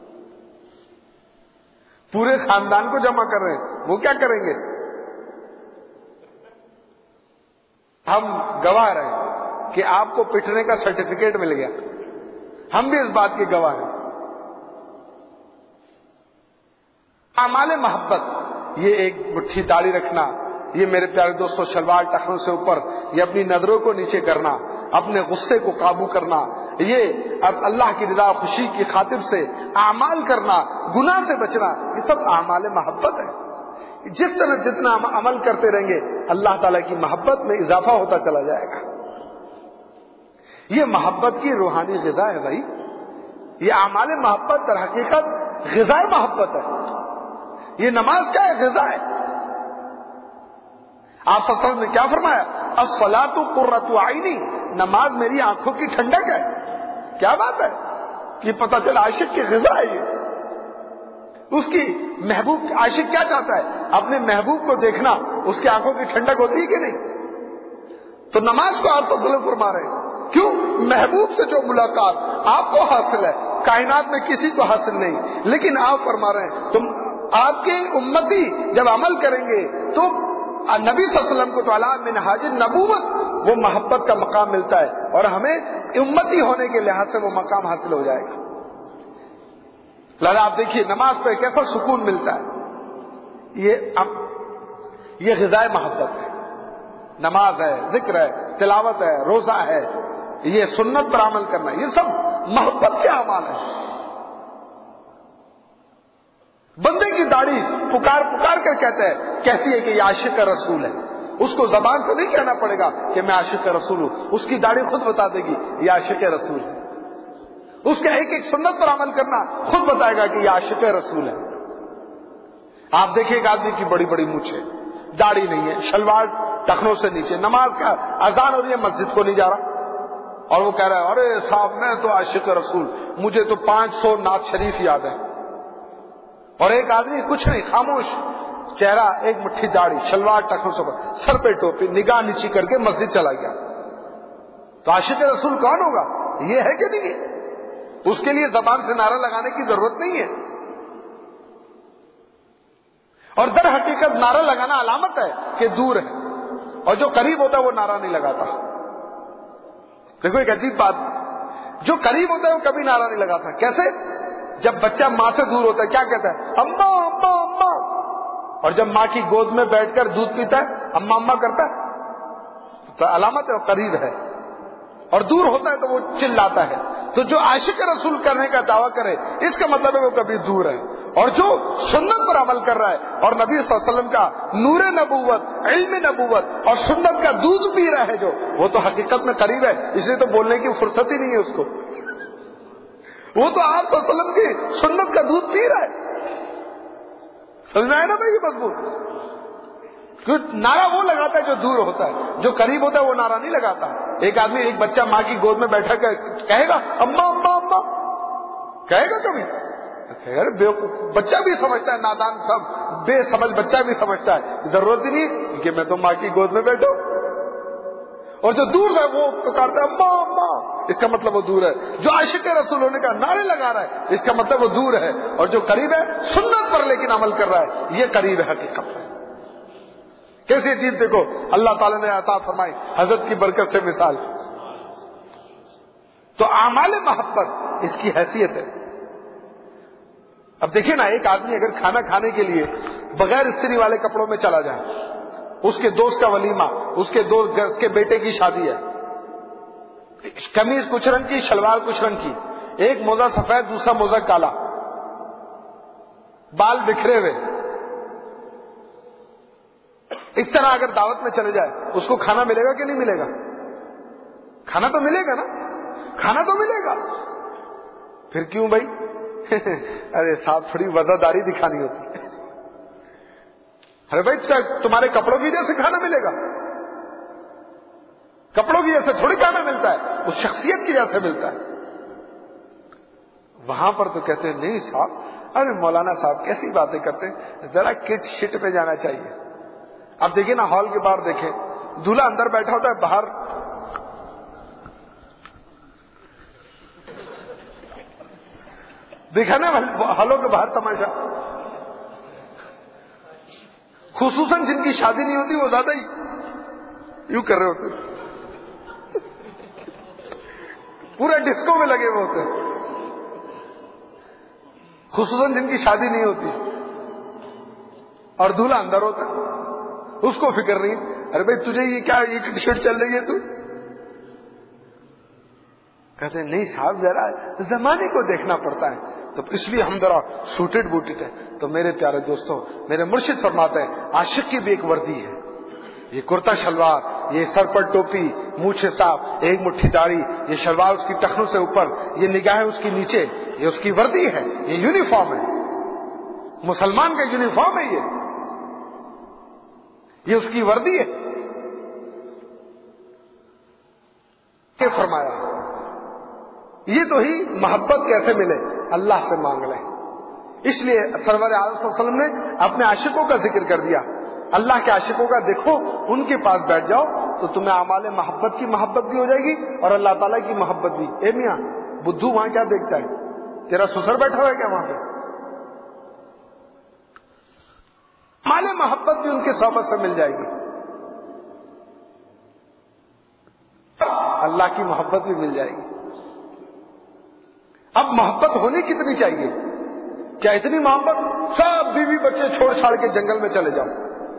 پورے خاندان کو جمع کر رہے ہیں، وہ کیا کریں گے؟ ہم گواہ رہے کہ آپ کو پٹنے کا سرٹیفکیٹ مل گیا، ہم بھی اس بات کے گواہ ہیں۔ اعمال محبت، یہ ایک مٹھی داڑھی رکھنا، یہ میرے پیارے دوستوں شلوار ٹخنوں سے اوپر، یہ اپنی نظروں کو نیچے کرنا، اپنے غصے کو قابو کرنا، یہ اب اللہ کی رضا خوشی کی خاطر سے اعمال کرنا، گناہ سے بچنا، یہ سب اعمال محبت ہے۔ جس طرح جتنا ہم عمل کرتے رہیں گے اللہ تعالیٰ کی محبت میں اضافہ ہوتا چلا جائے گا۔ یہ محبت کی روحانی غذا ہے بھائی، یہ اعمال محبت در حقیقت غذا محبت ہے۔ یہ نماز کیا ہے؟ غذا ہے۔ آپ صلی اللہ علیہ وسلم نے کیا فرمایا؟ الصلاۃ قرۃ عینی، نماز میری آنکھوں کی ٹھنڈک ہے۔ کیا بات ہے، یہ پتہ چلا عاشق کی غذا ہے یہ۔ اس کی محبوب عاشق کیا چاہتا ہے؟ اپنے محبوب کو دیکھنا، اس کی آنکھوں کی ٹھنڈک ہوتی ہے کہ نہیں؟ تو نماز کو آپ صلی اللہ علیہ وسلم فرما رہے ہیں، کیوں؟ محبوب سے جو ملاقات آپ کو حاصل ہے کائنات میں کسی کو حاصل نہیں، لیکن آپ فرما رہے ہیں تم آپ کے امتی جب عمل کریں گے تو نبی صلی اللہ علیہ وسلم کو تو اعلیٰ من حاج نبوت وہ محبت کا مقام ملتا ہے، اور ہمیں امتی ہونے کے لحاظ سے وہ مقام حاصل ہو جائے گا۔ لہذا آپ دیکھیے نماز پہ کیسا سکون ملتا ہے، یہ اب یہ غذائے محبت ہے. نماز ہے، ذکر ہے، تلاوت ہے، روزہ ہے، یہ سنت پر عمل کرنا، یہ سب محبت کے اعمال ہیں. بندے کی داڑھی پکار پکار کر کہتا ہے کہتی ہے کہ یہ عاشق رسول ہے. اس کو زبان سے نہیں کہنا پڑے گا کہ میں عاشق رسول ہوں، اس کی داڑھی خود بتا دے گی یہ عاشق رسول ہے. اس کے ایک ایک سنت پر عمل کرنا خود بتائے گا کہ یہ عاشق رسول ہے. آپ دیکھیں ایک آدمی کی بڑی بڑی مونچھ ہے، داڑھی نہیں ہے، شلوار ٹخنوں سے نیچے، نماز کا اذان ہو رہی ہے مسجد کو نہیں جا رہا، اور وہ کہہ رہا ہے ارے صاحب میں تو عاشق رسول، مجھے تو پانچ سو نعت شریف یاد ہے. اور ایک آدمی کچھ نہیں، خاموش، چہرہ، ایک مٹھی داڑھی، شلوار ٹخنوں سے، سر پہ ٹوپی، نگاہ نیچی کر کے مسجد چلا گیا. تو عاشق رسول کون ہوگا؟ یہ ہے کہ نہیں ہے؟ اس کے لیے زبان سے نعرہ لگانے کی ضرورت نہیں ہے. اور در حقیقت نعرہ لگانا علامت ہے کہ دور ہے، اور جو قریب ہوتا ہے وہ نعرہ نہیں لگاتا. دیکھو ایک عجیب بات، جو قریب ہوتا ہے وہ کبھی نعرہ نہیں لگاتا. کیسے؟ جب بچہ ماں سے دور ہوتا ہے کیا کہتا ہے؟ اماں اماں اماں. اور جب ماں کی گود میں بیٹھ کر دودھ پیتا ہے اماں اماں کرتا ہے، تو علامت ہے وہ قریب ہے. اور دور ہوتا ہے تو وہ چلاتا ہے. تو جو عاشق رسول کرنے کا دعویٰ کرے اس کا مطلب ہے وہ کبھی دور ہے. اور جو سنت پر عمل کر رہا ہے اور نبی صلی اللہ علیہ وسلم کا نور نبوت، علم نبوت اور سنت کا دودھ پی رہا ہے جو، وہ تو حقیقت میں قریب ہے. اس لیے تو بولنے کی فرصت ہی نہیں ہے اس کو. وہ تو آپ صلی اللہ علیہ وسلم کی سنت کا دودھ پی رہا ہے. سمجھ میں آئے نا بھائی مضبوط؟ نعرہ وہ لگاتا ہے جو دور ہوتا ہے، جو قریب ہوتا ہے وہ نعرہ نہیں لگاتا. ایک آدمی، ایک بچہ ماں کی گود میں بیٹھا کر کہے گا اماں اماں اماں، کہے گا کبھی؟ بچہ بھی سمجھتا ہے، نادان سب بے سمجھ بچہ بھی سمجھتا ہے ضرورت ہی نہیں کہ میں تو ماں کی گود میں بیٹھوں. اور جو دور ہے وہ پکارتا ہے اماں اماں، اس کا مطلب وہ دور ہے. جو عاشق رسول ہونے کا نعرے لگا رہا ہے اس کا مطلب وہ دور ہے. اور جو قریب ہے سنت پر لیکن عمل کر رہا ہے یہ قریب ہے حقیقت میں. کیسی چیز دیکھو اللہ تعالیٰ نے عطا فرمائی حضرت کی برکت سے مثال. تو اعمال محبت اس کی حیثیت ہے. اب دیکھیں نا، ایک آدمی اگر کھانا کھانے کے لیے بغیر استری والے کپڑوں میں چلا جائے، اس کے دوست کا ولیمہ، اس کے دوست اس کے بیٹے کی شادی ہے، قمیض کچھ رنگ کی، شلوار کچھ رنگ کی، ایک موزہ سفید دوسرا موزہ کالا، بال بکھرے ہوئے، اس طرح اگر دعوت میں چلے جائے اس کو کھانا ملے گا کہ نہیں ملے گا؟ کھانا تو ملے گا نا، کھانا تو ملے گا. پھر کیوں بھائی؟ ارے صاحب تھوڑی وزاداری دکھانی ہوتی ہے. ارے بھائی تمہارے کپڑوں کی جیسے کھانا ملے گا؟ کپڑوں کی جیسے تھوڑی کھانا ملتا ہے، اس شخصیت کی جیسے ملتا ہے. وہاں پر تو کہتے ہیں نہیں صاحب، ارے مولانا صاحب کیسی باتیں کرتے ہیں، ذرا کٹ شٹ پہ جانا چاہیے. اب دیکھیں نا، ہال کے باہر دیکھیں، دولہا اندر بیٹھا ہوتا ہے، باہر دیکھا نا ہالوں کے باہر تماشا. خصوصاً جن کی شادی نہیں ہوتی وہ زیادہ ہی یوں کر رہے ہوتے، پورے ڈسکو میں لگے ہوئے ہوتے. خصوصاً جن کی شادی نہیں ہوتی اور دولہا اندر ہوتا ہے، اس کو فکر نہیں. ارے بھائی تجھے یہ کیا یہ ٹی شرٹ چل رہی ہے تو؟ کہتے ہیں نہیں صاحب ذرا زمانے کو دیکھنا پڑتا ہے، تو اس لیے ہم ذرا سوٹڈ بوٹڈ ہے. تو میرے پیارے دوستوں، میرے مرشد فرماتے ہیں عاشق کی بھی ایک وردی ہے، یہ کرتا شلوار، یہ سر پر ٹوپی، مونچھے صاف، ایک مٹھی داڑھی، یہ شلوار اس کی ٹخنوں سے اوپر، یہ نگاہیں اس کی نیچے، یہ اس کی وردی ہے، یہ یونیفارم ہے. مسلمان کا یونیفارم ہے، یہ یہ اس کی وردی ہے. کہ فرمایا یہ تو ہی محبت کیسے ملے؟ اللہ سے مانگ لیں. اس لیے سرور عالم صلی اللہ علیہ وسلم نے اپنے عاشقوں کا ذکر کر دیا. اللہ کے عاشقوں کا دیکھو، ان کے پاس بیٹھ جاؤ تو تمہیں اعمال محبت کی محبت بھی ہو جائے گی اور اللہ تعالیٰ کی محبت بھی. اے میاں بدھو وہاں کیا دیکھتا ہے؟ تیرا سسر بیٹھا ہوا ہے کیا وہاں پہ؟ اعمال محبت بھی ان کے صحبت سے مل جائے گی، اللہ کی محبت بھی مل جائے گی. اب محبت ہونی کتنی چاہیے؟ کیا اتنی محبت؟ سب بیوی بچے چھوڑ چھاڑ کے جنگل میں چلے جاؤ،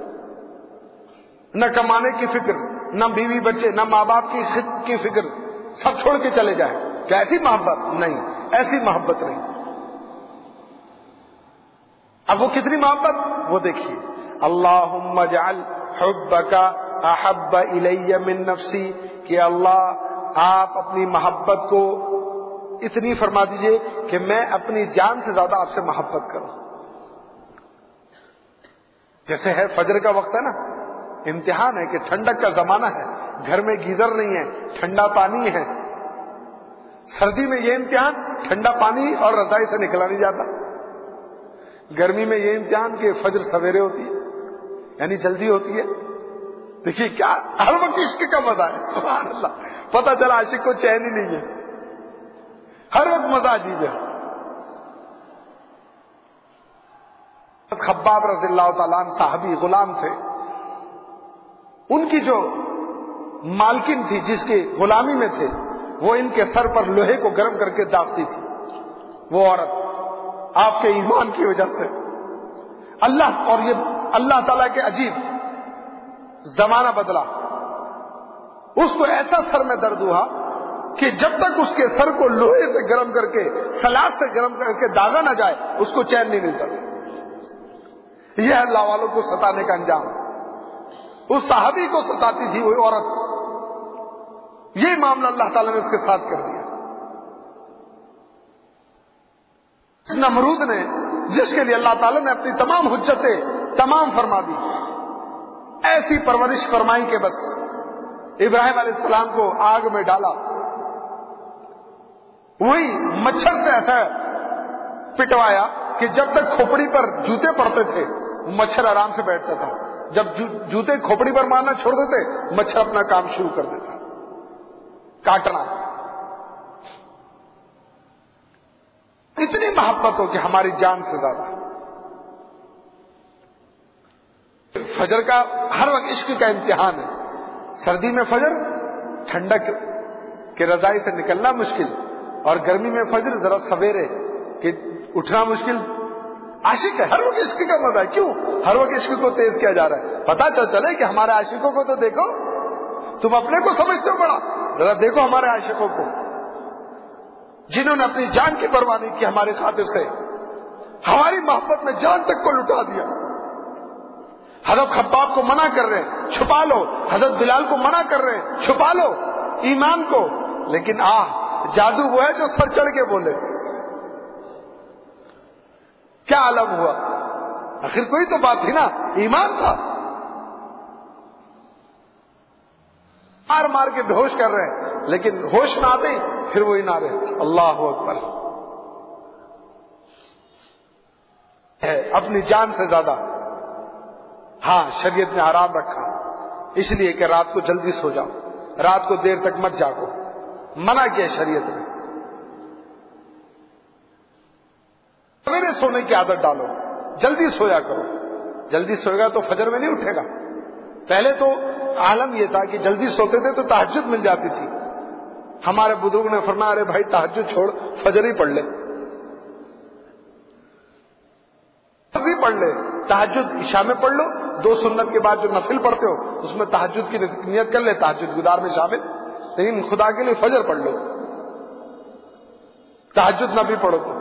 نہ کمانے کی فکر، نہ بیوی بچے، نہ ماں باپ کی خد کی فکر، سب چھوڑ کے چلے جائیں، کیا ایسی محبت؟ نہیں، ایسی محبت نہیں۔ اب وہ کتنی محبت، وہ دیکھیے، اللہم اجعل حبک احب الی من نفسی، کہ اللہ آپ اپنی محبت کو اتنی فرما دیجئے کہ میں اپنی جان سے زیادہ آپ سے محبت کروں۔ جیسے ہے فجر کا وقت ہے نا، امتحان ہے کہ ٹھنڈک کا زمانہ ہے، گھر میں گیزر نہیں ہے، ٹھنڈا پانی ہے۔ سردی میں یہ امتحان، ٹھنڈا پانی اور رضائی سے نکلا نہیں جاتا۔ گرمی میں یہ امتحان کہ فجر سویرے ہوتی ہے، یعنی جلدی ہوتی ہے۔ دیکھیے کیا ہر وقت عشق کا مزہ ہے، سبحان اللہ، پتہ چلا عاشق کو چین ہی نہیں ہے، ہر وقت مزہ عجیب ہے۔ خباب رضی اللہ تعالیٰ عنہ صحابی غلام تھے، ان کی جو مالکن تھی جس کے غلامی میں تھے، وہ ان کے سر پر لوہے کو گرم کر کے داغتی تھی۔ وہ عورت آپ کے ایمان کی وجہ سے اللہ، اور یہ اللہ تعالیٰ کے عجیب زمانہ بدلا، اس کو ایسا سر میں درد ہوا کہ جب تک اس کے سر کو لوہے سے گرم کر کے، سلاخ سے گرم کر کے داغا نہ جائے، اس کو چین نہیں ملتا۔ یہ اللہ والوں کو ستانے کا انجام، اس صحابی کو ستاتی تھی وہ عورت، یہ معاملہ اللہ تعالیٰ نے اس کے ساتھ کر دیا۔ اس نمرود نے، جس کے لیے اللہ تعالیٰ نے اپنی تمام حجتیں تمام فرما دی، ایسی پرورش فرمائی کہ بس ابراہیم علیہ السلام کو آگ میں ڈالا، وہی مچھر سے ایسا پٹوایا کہ جب تک کھوپڑی پر جوتے پڑتے تھے مچھر آرام سے بیٹھتا تھا، جب جوتے کھوپڑی پر مارنا چھوڑ دیتے مچھر اپنا کام شروع کر دیتا کاٹنا۔ اتنی محبت ہو کہ ہماری جان سے زیادہ۔ فجر کا ہر وقت عشق کا امتحان ہے، سردی میں فجر، ٹھنڈک کے رضائی سے نکلنا مشکل، اور گرمی میں فجر ذرا سویرے کہ اٹھنا مشکل۔ عاشق ہے، ہر وقت عشق کا مزہ ہے۔ کیوں ہر وقت عشق کو تیز کیا جا رہا ہے؟ پتا چل چلے کہ ہمارے عاشقوں کو تو دیکھو، تم اپنے کو سمجھتے ہو بڑا، ذرا دیکھو ہمارے عاشقوں کو، جنہوں نے اپنی جان کی پرواہ نہیں کی ہماری خاطر سے، ہماری محبت میں جان تک کو لٹا دیا۔ حضرت خباب کو منع کر رہے ہیں چھپا لو، حضرت بلال کو منع کر رہے ہیں چھپا لو ایمان کو، لیکن آہ جادو وہ ہے جو سر چڑھ کے بولے۔ کیا عالم ہوا، آخر کوئی تو بات تھی نا، ایمان تھا۔ مار مار کے بے ہوش کر رہے ہیں، لیکن ہوش نہ آتے پھر وہی نعرے اللہ اکبر، ہے اپنی جان سے زیادہ۔ ہاں شریعت نے حرام رکھا اس لیے کہ رات کو جلدی سو جاؤ، رات کو دیر تک مت جاگو، منع کیا شریعت نے۔ سویرے سونے کی عادت ڈالو، جلدی سویا کرو، جلدی سوئے گا تو فجر میں نہیں اٹھے گا۔ پہلے تو عالم یہ تھا کہ جلدی سوتے تھے تو تہجد مل جاتی تھی، ہمارے بزرگ نے فرمایا ارے بھائی تہجد چھوڑ فجر ہی پڑھ لے، فجر ہی پڑھ لے، تہجد عشاء میں پڑھ لو، دو سنت کے بعد جو نفل پڑھتے ہو اس میں تہجد کی نیت کر لے، تہجد گزار میں شامل، لیکن خدا کے لیے فجر پڑھ لو، تہجد نہ بھی پڑھو تو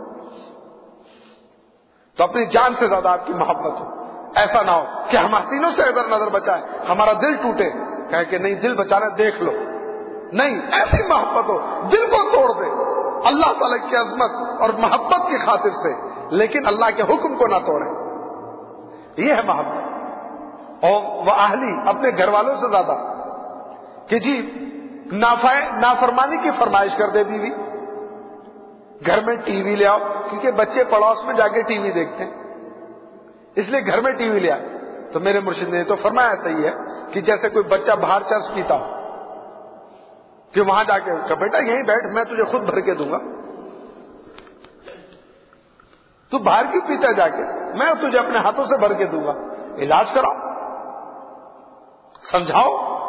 تو اپنی جان سے زیادہ آپ کی محبت ہو۔ ایسا نہ ہو کہ ہم حسینوں سے ادھر نظر بچائیں، ہمارا دل ٹوٹے، کہے کہ نہیں دل بچانا دیکھ لو، نہیں، ایسی محبت ہو دل کو توڑ دے اللہ تعالی کی عظمت اور محبت کی خاطر سے، لیکن اللہ کے حکم کو نہ توڑے، یہ ہے محبت۔ اور وہ اہلی اپنے گھر والوں سے زیادہ کہ جی نافرمانی کی فرمائش کر دے بیوی، گھر میں ٹی وی لے آؤ، کیونکہ بچے پڑوس میں جا کے ٹی وی دیکھتے ہیں، اس لیے گھر میں ٹی وی لے آؤ۔ تو میرے مرشد نے تو فرمایا صحیح ہے کہ جیسے کوئی بچہ باہر چرس پیتا ہو کہ وہاں جا کے کہ بیٹا یہیں بیٹھ میں تجھے خود بھر کے دوں گا، تو باہر کیوں پیتا جا کے، میں تجھے اپنے ہاتھوں سے بھر کے دوں گا، علاج کراؤ، سمجھاؤ۔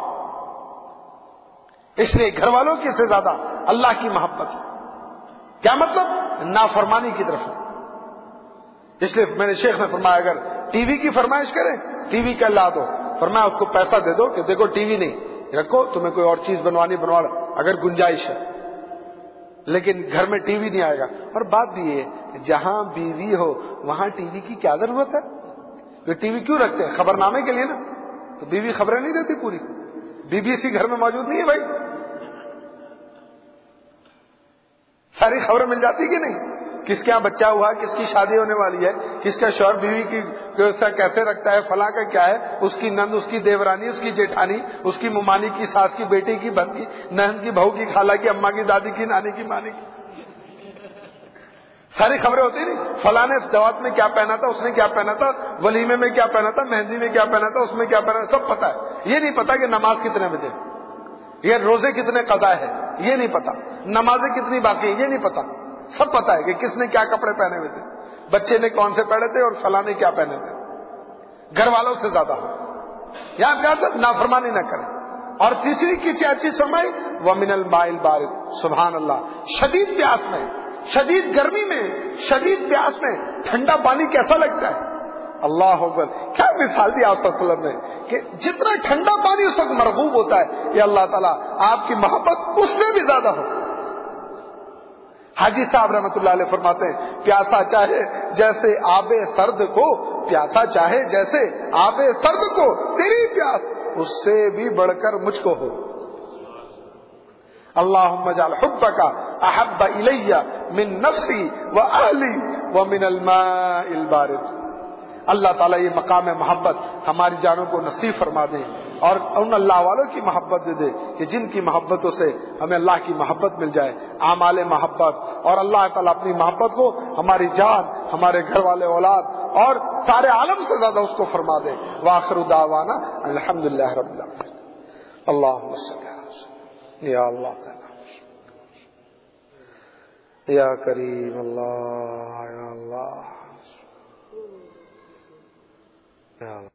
اس لیے گھر والوں کی سے زیادہ اللہ کی محبت ہے۔ کیا مطلب؟ نافرمانی کی طرف اس لیے میں نے شیخ نے فرمایا اگر ٹی وی کی فرمائش کریں ٹی وی کا لا دو، فرمایا اس کو پیسہ دے دو کہ دیکھو ٹی وی نہیں رکھو، تمہیں کوئی اور چیز بنوانی بنوا لو اگر گنجائش ہے، لیکن گھر میں ٹی وی نہیں آئے گا۔ اور بات بھی یہ ہے جہاں بیوی ہو وہاں ٹی وی کی کیا ضرورت ہے؟ یہ ٹی وی کیوں رکھتے ہیں؟ خبر نامے کے لیے نا، تو بیوی خبریں نہیں دیتی پوری، بی بی سی گھر میں موجود نہیں ہے بھائی، ساری خبریں مل جاتی کہ نہیں؟ کس کے یہاں بچہ ہوا، کس کی شادی ہونے والی ہے، کس کا شوہر بیوی کی کیسے رکھتا ہے، فلاں کا کیا ہے، اس کی نند، اس کی دیورانی، اس کی جیٹھانی، اس کی ممانی کی، ساس کی بیٹی کی، بہن کی، نہن کی، بہو کی، خالہ کی، اماں کی، دادی کی، نانی کی، مانی کی، ساری خبریں ہوتی نہیں۔ فلاں نے دعوت میں کیا پہنا تھا، اس نے کیا پہنا تھا، ولیمے میں کیا پہنا تھا، مہندی میں کیا پہنا تھا، اس میں کیا پہنا تھا، سب پتا ہے۔ یہ نہیں پتا کہ نماز کتنے بجے، یہ روزے کتنے قضا ہے، یہ نہیں پتا، نمازیں کتنی باقی ہیں، یہ نہیں پتا۔ سب پتا ہے کہ کس نے کیا کپڑے پہنے ہوئے تھے، بچے نے کون سے پہنے تھے اور فلاں نے کیا پہنے تھے، گھر والوں سے زیادہ ہو۔ یہاں کیا تک نافرمانی نہ کریں۔ اور تیسری کی کیا چیز فرمائی؟ وَمِنَ الْمَاءِ الْبَارِدِ، سبحان اللہ، شدید پیاس میں، شدید گرمی میں، شدید پیاس میں ٹھنڈا پانی کیسا لگتا ہے؟ اللہ اکبر، کیا مثال دی آپ صلی اللہ علیہ وسلم نے کہ جتنا ٹھنڈا پانی اس وقت مرغوب ہوتا ہے، یہ اللہ تعالیٰ آپ کی محبت اس سے بھی زیادہ ہو۔ حاجی صاحب رحمۃ اللہ علیہ فرماتے ہیں پیاسا چاہے جیسے آب سرد کو، پیاسا چاہے جیسے آب سرد کو، تیری پیاس اس سے بھی بڑھ کر مجھ کو ہو۔ اللہم اجعل حبک احب الی من نفسی و اہلی ومن الماء البارد۔ اللہ تعالیٰ یہ مقام محبت ہماری جانوں کو نصیب فرما دے، اور ان اللہ والوں کی محبت دے دے کہ جن کی محبتوں سے ہمیں اللہ کی محبت مل جائے، اعمال محبت، اور اللہ تعالیٰ اپنی محبت کو ہماری جان، ہمارے گھر والے، اولاد اور سارے عالم سے زیادہ اس کو فرما دے۔ وآخر دعوانا الحمدللہ رب العالمین۔ اللہم صل علی سیدنا یا اللہ تعالیٰ یا کریم، اللہ یا اللہ یا اللہ۔